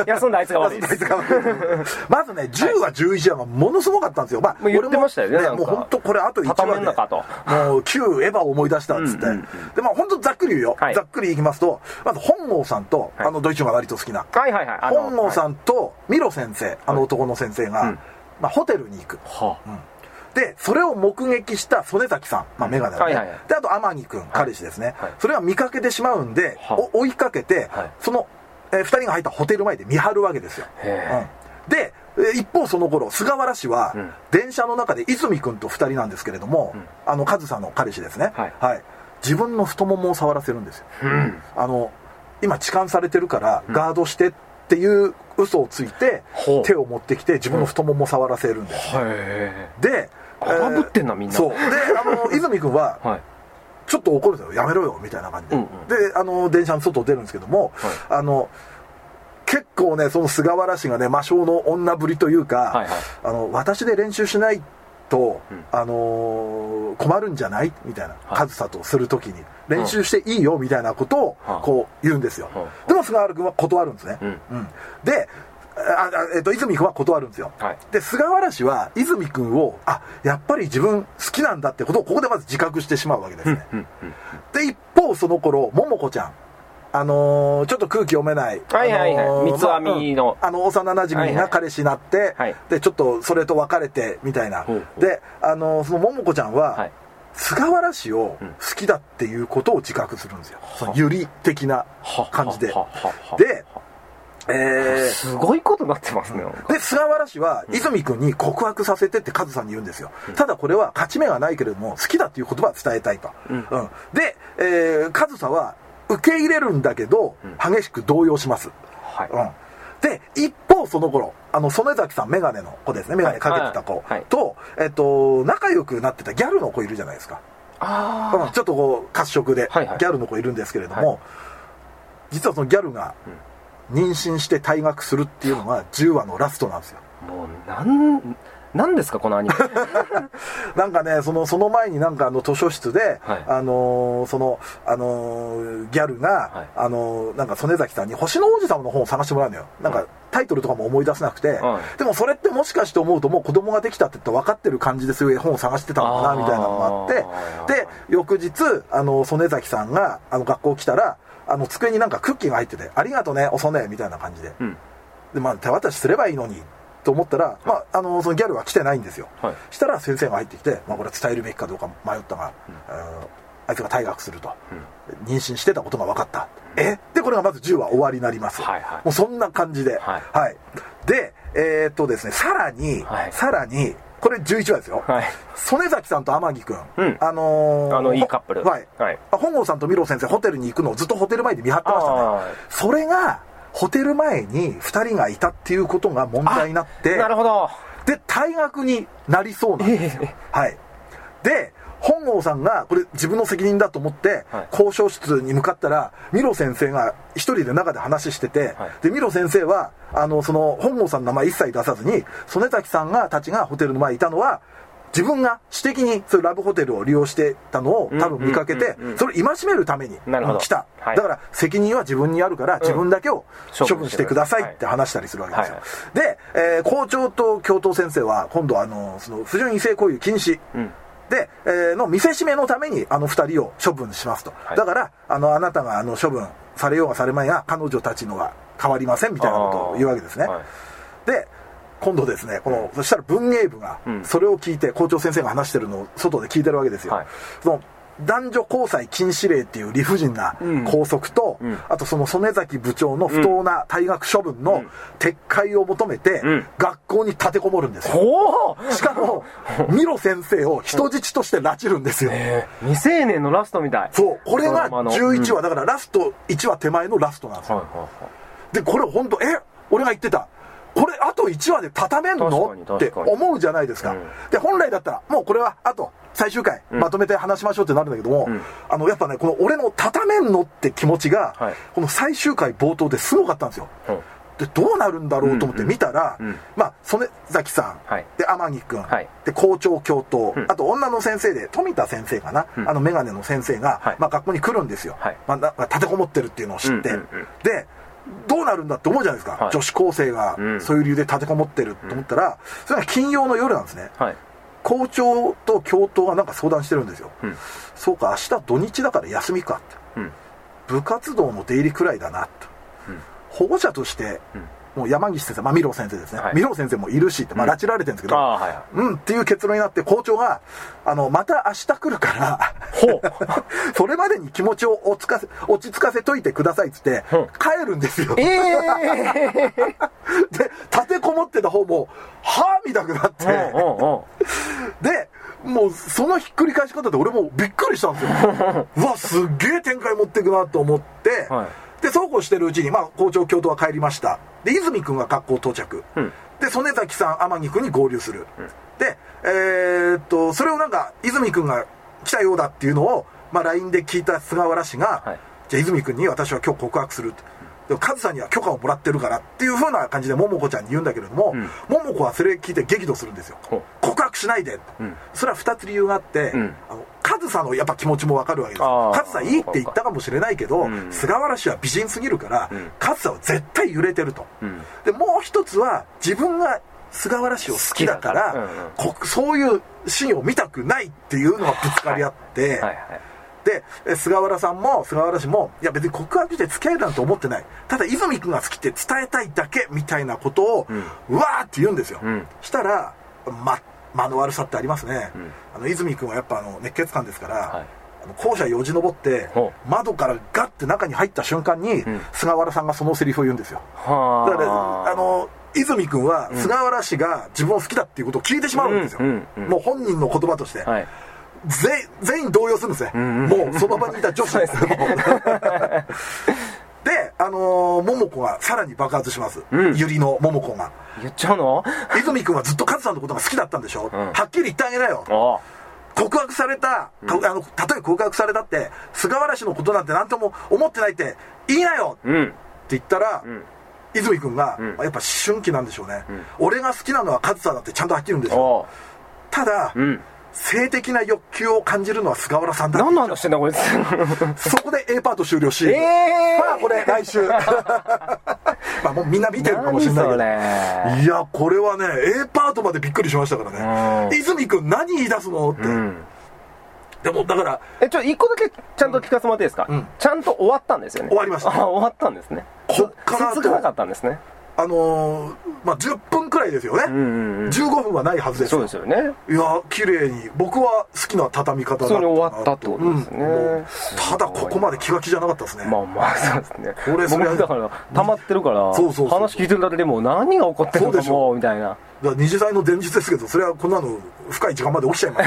休んだあいつが悪いです。 まずね10話11話がものすごかったんですよ。 言ってましたよね。 もう本当これあと1話でもう旧エヴァを思い出したっつって、で本当ざっくり言うよ、ざっくりいきますと、まず本郷さんとドイツが割と好きな本郷さんとミロ先生、男の先生がホテルに行く。でそれを目撃した曽根崎さん、メガネで、あと天城君、彼氏ですね、それは見かけてしまうんで追いかけて、その2人が入ったホテル前で見張るわけですよ。で一方その頃菅原氏は電車の中で泉君と2人なんですけれども、上総の彼氏ですね、自分の太ももを触らせるんですよ。今痴漢されてるからガードしてっていう嘘をついて手を持ってきて自分の太ももを触らせるんです。で荒ぶってんなみんな。 そうで泉君はちょっと怒るんですよ、やめろよみたいな感じで、で電車の外を出るんですけども、結構ねその菅原氏がね魔性の女ぶりというか、私で練習しないと、困るんじゃないみたいな、上総とするときに練習していいよみたいなことをこう言うんですよ。でも菅原君は断るんですね。で泉君は断るんですよ。で菅原氏は泉君をやっぱり自分好きなんだってことをここでまず自覚してしまうわけですね。で一方その頃桃子ちゃん、ちょっと空気読めない三つ編みの幼なじみが彼氏になって、でちょっとそれと別れてみたいな、でその桃子ちゃんは、菅原氏を好きだっていうことを自覚するんですよ、そのユリ的な感じで。 すごいことになってますね。 で菅原氏は泉君に告白させてってカズさんに言うんですよ。ただこれは勝ち目はないけれども好きだっていう言葉を伝えたいと。でカズさんは受け入れるんだけど激しく動揺します。で一方その頃曽根崎さんメガネの子ですね、メガネかけてた子と仲良くなってたギャルの子いるじゃないですか。ちょっとこう褐色でギャルの子いるんですけれども、実はそのギャルが妊娠して退学するっていうのが10話のラストなんですよ。 もう何ですかこのアニメなんかねその前になんか図書室で、ギャルが、なんか曽根崎さんに星の王子様の本を探してもらうのよ。なんかタイトルとかも思い出せなくて、でもそれってもしかして思うともう子供ができたって言って分かってる感じでそういう本を探してたのかなみたいなのがあって、で翌日曽根崎さんが学校来たら机になんかクッキーが入っててありがとねお曽根みたいな感じで、で手渡しすればいいのにと思ったら、そのギャルは来てないんですよ。したら先生が入ってきて、これは伝えるべきかどうか迷ったが、あいつが退学すると、妊娠してたことが分かった。でこれがまず10話終わりになります。もうそんな感じで、 でですね、さらにこれ11話ですよ、曽根崎さんと天城くん、 いいカップル、 本郷さんとミロ先生ホテルに行くのをずっとホテル前で見張ってましたね。それがホテル前に2人がいたっていうことが問題になって、 なるほど。 で退学になりそうなんですよ。で本郷さんがこれ自分の責任だと思って交渉室に向かったら、ミロ先生が一人で中で話してて、でミロ先生はその本郷さんの名前一切出さずに、曽根崎さんたちがホテルの前にいたのは自分が私的にそういうラブホテルを利用してたのを多分見かけて、それを戒めるために来た。だから責任は自分にあるから自分だけを処分してくださいって話したりするわけですよ。で、校長と教頭先生は今度その不純異性行為禁止で、の見せしめのために2人を処分しますと。だからあなたが処分されようがされまいが彼女たちのが変わりませんみたいなことを言うわけですね。で今度ですね、そしたら文芸部がそれを聞いて、校長先生が話してるのを外で聞いてるわけですよ。その男女交際禁止令っていう理不尽な校則と、あとその曽根崎部長の不当な退学処分の撤回を求めて学校に立てこもるんですよ。しかもミロ先生を人質として拉致るんですよ。 未成年のラストみたい。 そう、これが11話だからラスト1話手前のラストなんですよ。でこれ本当俺が言ってたこれあと1話で畳めんのって思うじゃないですか。で本来だったらもうこれはあと最終回まとめて話しましょうってなるんだけども、やっぱねこの俺の畳めんのって気持ちが、この最終回冒頭ですごかったんですよ。でどうなるんだろうと思って見たら、曽根崎さん、で天城くん、で校長教頭、あと女の先生で富田先生かな、メガネの先生が、学校に来るんですよ。立てこもってるっていうのを知って、でどうなるんだって思うじゃないですか、女子高生がそういう理由で立てこもってると思ったら、それが金曜の夜なんですね。校長と教頭がなんか相談してるんですよ。そうか、明日土日だから休みかって、部活動の出入りくらいだなと、保護者としてもう山岸先生、ミロ先生ですね、ミロ先生もいるしって、拉致られてるんですけど、っていう結論になって、校長がまた明日来るからそれまでに気持ちを落ち着かせといてくださいっつって帰るんですよ。で立てこもってた方もはぁみたくなってでもうそのひっくり返し方で俺もびっくりしたんですよ。うわすっげえ展開持っていくなと思って、でそうこうしてるうちに、校長教頭は帰りました。で泉君が学校到着、で曽根崎さん天城君に合流する、でそれをなんか泉君が来たようだっていうのを、LINE で聞いた菅原氏が、じゃあ泉君に私は今日告白すると、でもカズさんには許可をもらってるからっていう風な感じで桃子ちゃんに言うんだけれども、桃子はそれ聞いて激怒するんですよ。告白しないで、それは2つ理由があって、カズさんのやっぱ気持ちも分かるわけです。カズさんいいって言ったかもしれないけど、菅原氏は美人すぎるから、カズさんは絶対揺れてると、でもう一つは自分が菅原氏を好きだから、そういうシーンを見たくないっていうのがぶつかり合って、で菅原さんも菅原氏もいや別に告白して付き合えるなんて思ってない、ただ泉君が好きって伝えたいだけみたいなことを、うわーって言うんですよ。したら間の悪さってありますね。泉君はやっぱ熱血漢ですから、校舎よじ登って窓からガッて中に入った瞬間に、菅原さんがそのセリフを言うんですよ。だから泉君は菅原氏が自分を好きだっていうことを聞いてしまうんですよ。もう本人の言葉として、全員動揺するんですね。もうその場にいた女子ですで桃子がさらに爆発します。ゆりの桃子が言っちゃうの？ 泉君はずっとカズさんのことが好きだったんでしょ、はっきり言ってあげなよ。告白された、たとえ告白されたって菅原氏のことなんて何とも思ってないって言いなよ、って言ったら、泉君が、やっぱ思春期なんでしょうね、俺が好きなのはカズさんだってちゃんとはっきり言うんですよ。ただ、性的な欲求を感じるのは菅原さんだって。 何の話してんだこいつそこで A パート終了し、これ来週もうみんな見てるかもしれないけど、いやこれはね A パートまでびっくりしましたからね。泉君何言い出すのって、でもだから一個だけちゃんと聞かせてもらっていいですか、ちゃんと終わったんですよね。 終わりました。 終わったんですね。 こっから続かなかったんですね。 10分くらいですよね、15分はないはずです。 そうですよね。 いや綺麗に僕は好きな畳み方だったなと。 それ終わったってことですね、 ただここまで気が気じゃなかったですね。 そうですね。これ僕だから溜まってるから話聞いてるだけでも何が起こってるのかもうみたいな。だから二次祭の前日ですけど、それはこんなの深い時間まで起きちゃいます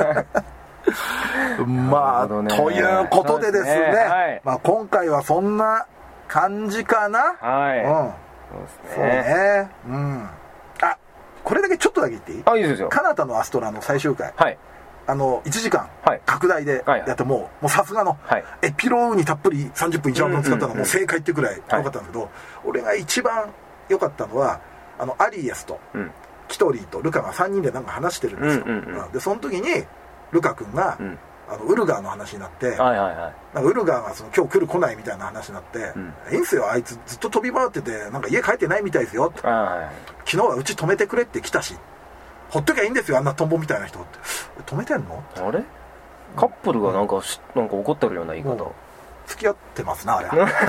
ということでですね、今回はそんな感じかな。そうね。これだけちょっとだけ言っていい？ いいですよ。 カナタのアストラの最終回、1時間拡大でやってもうさすがのエピローグにたっぷり30分1話分使ったのはもう正解ってくらい良かったんだけど、俺が一番良かったのはアリエスとキトリーとルカが3人でなんか話してるんですよ。でその時にルカ君がウルガーの話になって、なんかウルガーが今日来る来ないみたいな話になって、いいんすよあいつずっと飛び回っててなんか家帰ってないみたいですよって、昨日はうち泊めてくれって来たしほっときゃいいんですよあんなトンボみたいな人って止めてんの？ あれカップルがなんか怒ってるような言い方。 付き合ってますなあれ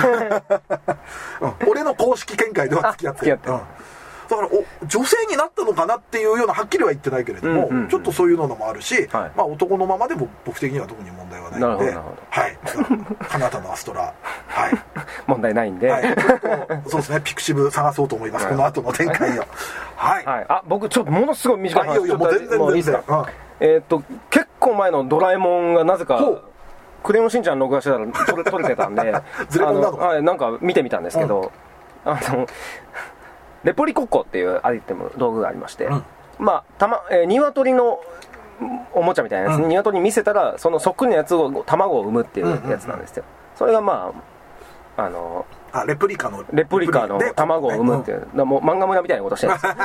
俺の公式見解では付き合ってる。だから女性になったのかなっていうようなはっきりは言ってないけれども、ちょっとそういうのもあるし、男のままでも僕的には特に問題はないので、カナタのアストラ問題ないんで、 そうですね、ピクシブ探そうと思います、この後の展開を。 僕ちょっとものすごい短い話もう全然いいですか。結構前のドラえもんがなぜかクレヨンしんちゃん録画してたら撮れてたんでなんか見てみたんですけど、レポリコッコっていうアイテム道具がありまして、鶏のおもちゃみたいなやつに鶏に見せたらそのそっくりなやつを卵を産むっていうやつなんですよ。それがレプリカの卵を産むっていう、もう漫画村みたいなことしてるんですよ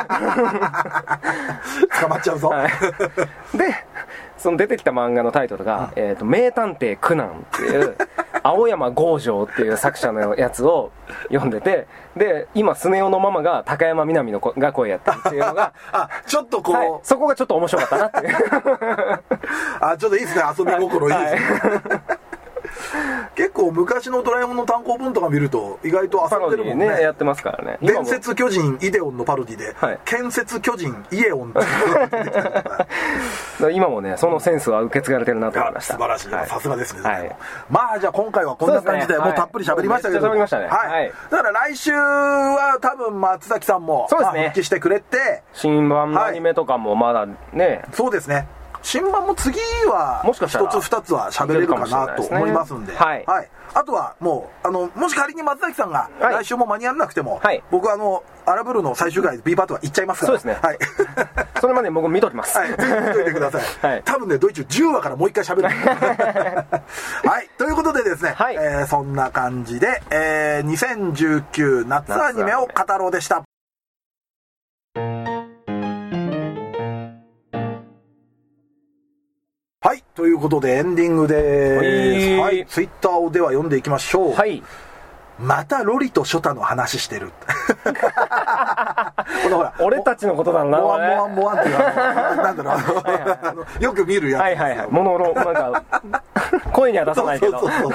捕まっちゃうぞ、 でその出てきた漫画のタイトルが「名探偵コナン」っていう青山剛城っていう作者のやつを読んでて、で今スネ夫のママが高山みなみが声やったっていうのがちょっとそこがちょっと面白かったなっていうちょっといいですね、遊び心いいですね、結構昔のドラえもんの単行本とか見ると意外と遊んでるもんね。 やってますからね。 伝説巨人イデオンのパロディで、建設巨人イエオンって今もねそのセンスは受け継がれてるなと思いました。 素晴らしい、さすがですね。じゃあ今回はこんな感じでもうたっぷり喋りましたけど、 喋りましたね。 だから来週は多分松崎さんも復帰してくれて、 新版のアニメとかもまだね。 そうですね、新版も次は一つ二つは喋れるかなと思いますんで、あとはもうもし仮に松崎さんが来週も間に合わなくても、僕はアラブルの最終回 B パートは行っちゃいますから。 そうですね、それまで僕見ときます。 ぜひ見といてください。多分ねドイツ10話からもう一回喋るということでですね、そんな感じで2019夏アニメを語ろうでした。ということでエンディングです。ツイッターをでは読んでいきましょう。またロリとショタの話してるこのほら俺たちのことだろうな、 モワンっていうなんだろうよく見るやつですよ。 モノロなんか声には出さないけど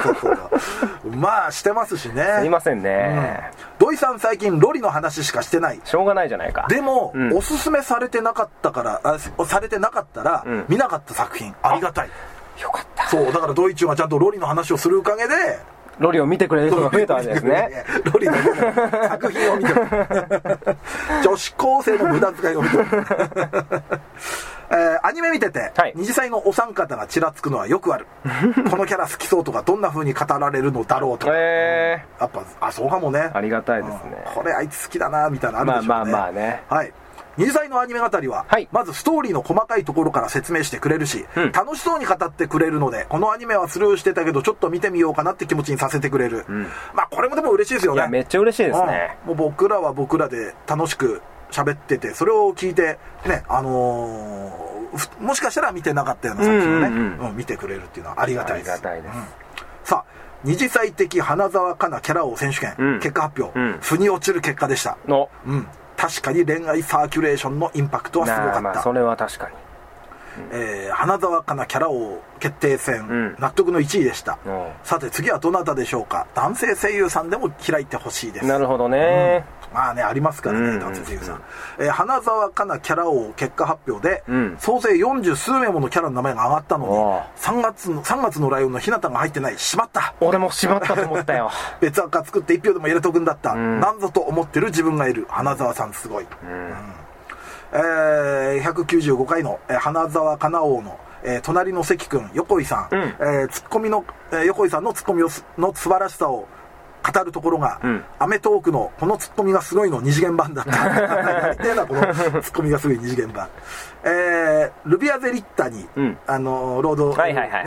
してますしね。 すいませんね、 土井さん最近ロリの話しかしてない。 しょうがないじゃないか。 でも、おすすめされてなかったら見なかった作品ありがたい。 よかった。 そうだからドイチュンはちゃんとロリの話をするおかげでロリを見てくれる人が増えたわけですね。 ロリの作品を見てる女子高生の無駄遣いを見てるアニメ見てて、二次祭のお三方がちらつくのはよくあるこのキャラ好きそうとかどんな風に語られるのだろうとか、やっぱそうかもね。ありがたいですね、 これあいつ好きだなみたいなのあるでしょうね。二次祭のアニメ語りは、まずストーリーの細かいところから説明してくれるし、楽しそうに語ってくれるのでこのアニメはスルーしてたけどちょっと見てみようかなって気持ちにさせてくれる、これもでも嬉しいですよね。 いやめっちゃ嬉しいですね、 もう僕らは僕らで楽しく喋っててそれを聞いてねもしかしたら見てなかったような作品をね、見てくれるっていうのはありがたいです。 ありがたいです、 さあ二次祭的花澤香菜キャラ王選手権、結果発表、腑に落ちる結果でした。確かに恋愛サーキュレーションのインパクトはすごかった。 それは確かに。 花澤香菜キャラ王決定戦、納得の1位でした。さて次はどなたでしょうか。男性声優さんでも開いてほしいです。 なるほどね。 まあね、ありますからね、男性声優さん。花澤香菜キャラ王結果発表で、総勢40数名ものキャラの名前が上がったのに、3月のライオンの日向が入ってない。しまった。 俺もしまったと思ったよ。 別赤作って1票でも入れとくんだった。なんぞと思ってる自分がいる。花澤さんすごい。195回の花澤香菜王の隣の関君横井さん、ツッコミの横井さんのツッコミの素晴らしさを語るところが、アメトーークのこのツッコミがすごいの二次元版だった。やりてえなこのツッコミがすごい二次元版。ルビアゼリッタに、ロード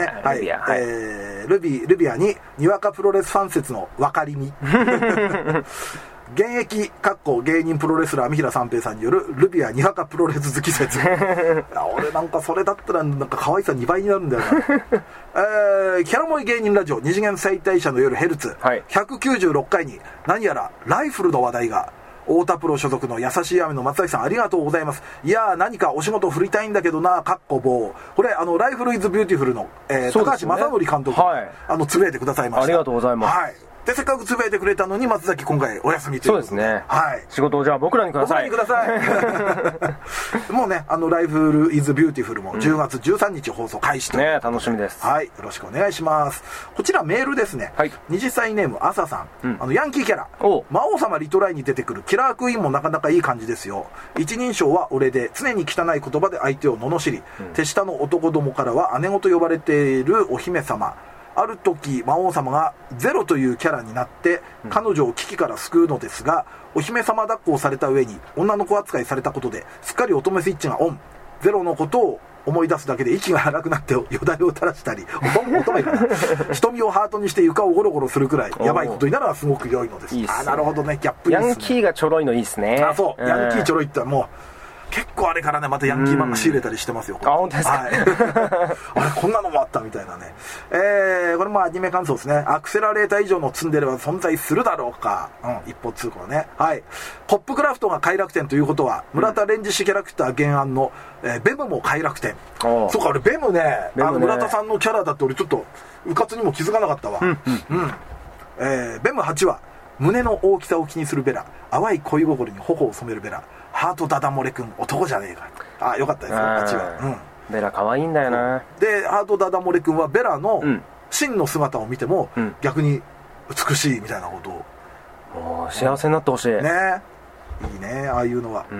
ルビアににわかプロレスファン説の分かりみ。現役芸人プロレスラー三平三平さんによるルビアにわかプロレス好き説。俺なんかそれだったらなんか可愛さ2倍になるんだよな。キャラモイ芸人ラジオ二次元再退社の夜ヘルツ、196回に何やらライフルの話題が。太田プロ所属の優しい雨の松崎さんありがとうございます。いやー何かお仕事振りたいんだけどな棒。これライフルイズビューティフルの、高橋正則監督、つぶやいてくださいました。 ありがとうございます。 でせっかくつぶやいてくれたのに松崎今回お休みということで。 そうですね。仕事をじゃあ僕らにください。もうねライフルイズビューティフルも10月13日放送開始と。 ね、楽しみです。 よろしくお願いします。こちらメールですね。20歳ネーム朝さん、ヤンキーキャラ魔王様リトライに出てくるキラークイーンもなかなかいい感じですよ。一人称は俺で常に汚い言葉で相手を罵り、手下の男どもからは姉子と呼ばれているお姫様。ある時魔王様がゼロというキャラになって彼女を危機から救うのですが、お姫様抱っこをされた上に女の子扱いされたことですっかり乙女スイッチがオン。ゼロのことを思い出すだけで息が荒くなってよだれを垂らしたり乙女かな瞳をハートにして床をゴロゴロするくらいやばいことになるのはすごく良いのです。なるほどね、ギャップいいですね。 ヤンキーがちょろいのいいですね。 そうヤンキーちょろいってもう結構あれからねまたヤンキー漫画仕入れたりしてますよ。 本当ですか。 あれこんなのもあったみたいなね。これもアニメ感想ですね。アクセラレーター以上のツンデレは存在するだろうか。一歩通行ね。ポップクラフトが快楽天ということは村田レンジ氏キャラクター原案の、ベムも快楽天。そうか、俺ベムね村田さんのキャラだって俺ちょっとうかつにも気づかなかったわ。ベム8は胸の大きさを気にするベラ、淡い恋心に頬を染めるベラ、ハートダダ漏れくん男じゃねえか。よかったですよ8は。 ベラ可愛いんだよな。 でハートダダ漏れくんはベラの真の姿を見ても逆に美しいみたいなことを。 もう幸せになってほしいね。いいねああいうのは。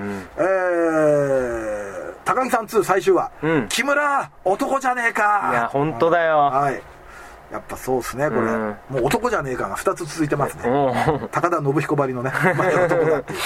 高木さん2最終話、木村男じゃねえか。 いや本当だよ。 やっぱそうですねこれ、もう男じゃねえかが2つ続いてますね。高田信彦ばりのね前男だっていう、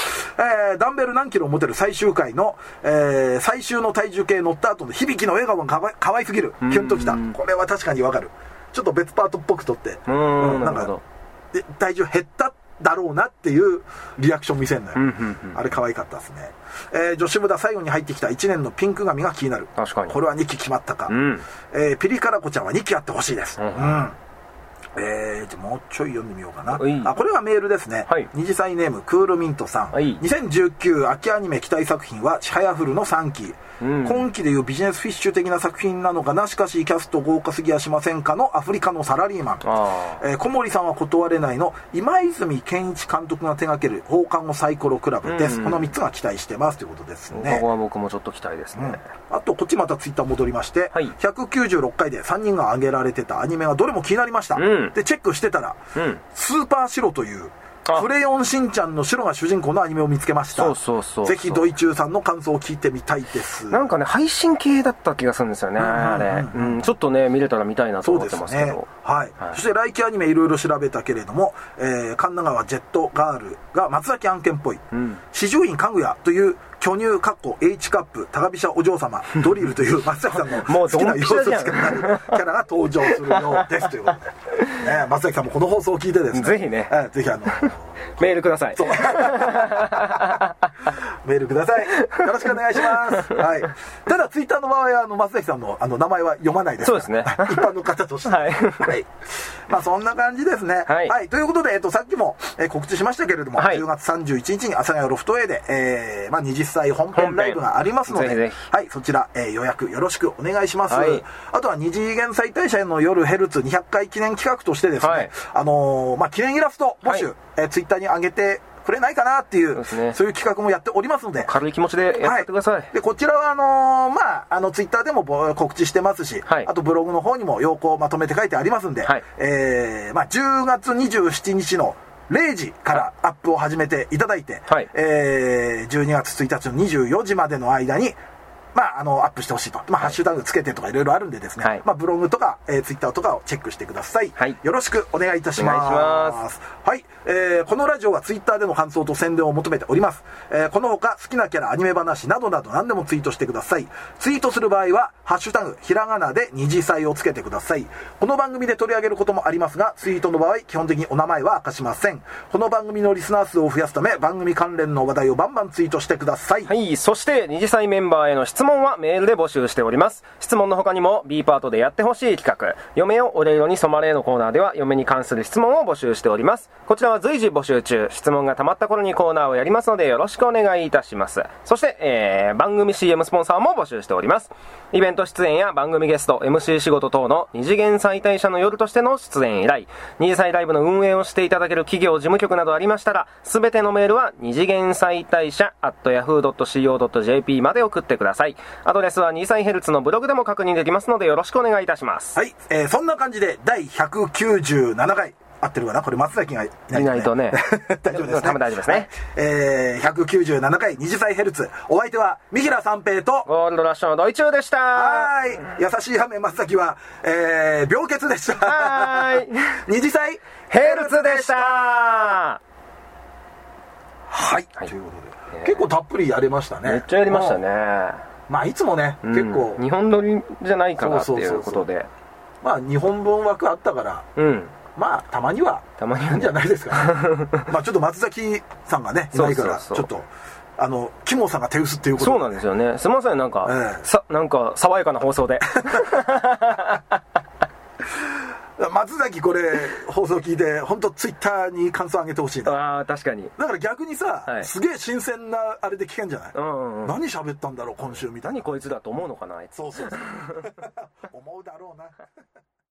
ダンベル何キロ持てる最終回の、最終の体重計乗った後の響の笑顔が可愛すぎる。キュンときた。これは確かにわかる。ちょっと別パートっぽくとってなんか体重減っただろうなっていうリアクション見せんのよ。あれ可愛かったですね。女子部だ最後に入ってきた1年のピンク髪が気になる。 確かにこれは2期決まったか。ピリカラコちゃんは2期あってほしいです。じゃもうちょい読んでみようかな。これはメールですね。二次祭ネームクールミントさん、2019秋アニメ期待作品はちはやふるの3期、今期でいうビジネスフィッシュ的な作品なのかな。しかしキャスト豪華すぎやしませんかのアフリカのサラリーマン、小森さんは断れないの今泉健一監督が手掛ける放課後サイコロクラブです。この3つが期待してますということですね。 ここは僕もちょっと期待ですね。 あとこっちまたツイッター戻りまして、196回で3人が挙げられてたアニメがどれも気になりました。でチェックしてたら、スーパーシロというクレヨンしんちゃんのシロが主人公のアニメを見つけました。ぜひドイチューさんの感想を聞いてみたいです。 なんかね配信系だった気がするんですよねあれ。ちょっとね見れたら見たいなと思ってますけど。そして来期アニメいろいろ調べたけれども、神奈川ジェットガールが松崎案件っぽい、四十院かぐやという巨乳H カップ高飛車お嬢様ドリルという松崎さんの好きな様子しかないキャラが登場するようですということで、松崎さんもこの放送を聞いてですね、ぜひね、 ぜひメールください。 メールください。よろしくお願いします。はい。ただツイッターの場合は松崎さんの名前は読まないです。 そうですね。 一般の方として。はい。はい。まあそんな感じですね。はい。はい、ということでさっきも告知しましたけれども、10月31日に阿佐ヶ谷ロフト A でまあ20歳本編ライブがありますので、ぜひはい、そちら予約よろしくお願いします。はい、あとは二次元再大社への夜ヘルツ200回記念企画としてですね、はい、まあ記念イラスト募集、ツイッターに上げてくれないかなっていう、そういう企画もやっておりますので、 軽い気持ちでやってください。はい、 でこちらはまあツイッターでも告知してますし、はい、あとブログの方にも要項まとめて書いてありますんで、はい、まあ10月27日の0時からアップを始めていただいて、はい、12月1日の24時までの間にまあ、アップしてほしいと。まあ、ハッシュタグつけてとかいろいろあるんでですね。はい、まあ、ブログとか、ツイッターとかをチェックしてください。はい、よろしくお願いいたします。お願いします。はい。このラジオはツイッターでの感想と宣伝を求めております。この他、好きなキャラ、アニメ話などなど何でもツイートしてください。ツイートする場合は、ハッシュタグ、ひらがなで二次祭をつけてください。この番組で取り上げることもありますが、ツイートの場合、基本的にお名前は明かしません。この番組のリスナー数を増やすため、番組関連の話題をバンバンツイートしてください。 はい。そして、二次祭メンバーへの質問はメールで募集しております。質問の他にも B パートでやってほしい企画、嫁よ俺色に染まれのコーナーでは嫁に関する質問を募集しております。こちらは随時募集中。質問が溜まった頃にコーナーをやりますのでよろしくお願いいたします。そして、番組 CM スポンサーも募集しております。イベント出演や番組ゲスト、MC 仕事等の二次元再大社の夜としての出演依頼、二次祭ライブの運営をしていただける企業事務局などありましたら、すべてのメールは二次元再大社 @yahoo.co.jp まで送ってください。アドレスは2歳ヘルツのブログでも確認できますのでよろしくお願いいたします。 はい、そんな感じで第197回合ってるかな、これ松崎がいないとね大丈夫ですね。 多分大丈夫ですね。 197回20歳ヘルツ、お相手は三平三平とゴールドラッシュのドイチューでした。 はい、優しい反面松崎は、病欠でした。 はい、 20歳ヘルツでした。 はい、ということで、結構たっぷりやれましたね。 めっちゃやりましたね。 まあいつもね、結構日本撮りじゃないかなっていうことで、 まあ日本分枠あったから、まあたまにはいいんじゃないですか。まあちょっと松崎さんがねいないから、ちょっとキモさんが手薄っていうことで、 そうなんですよね。すみません、なんかなんか爽やかな放送で松崎これ放送聞いて本当ツイッターに感想上げてほしいな。 ああ、確かに。 だから逆にさ、すげえ新鮮なあれで聞けんじゃない。何喋ったんだろう今週みたいな。 何こいつだと思うのかな。 そう思うだろうな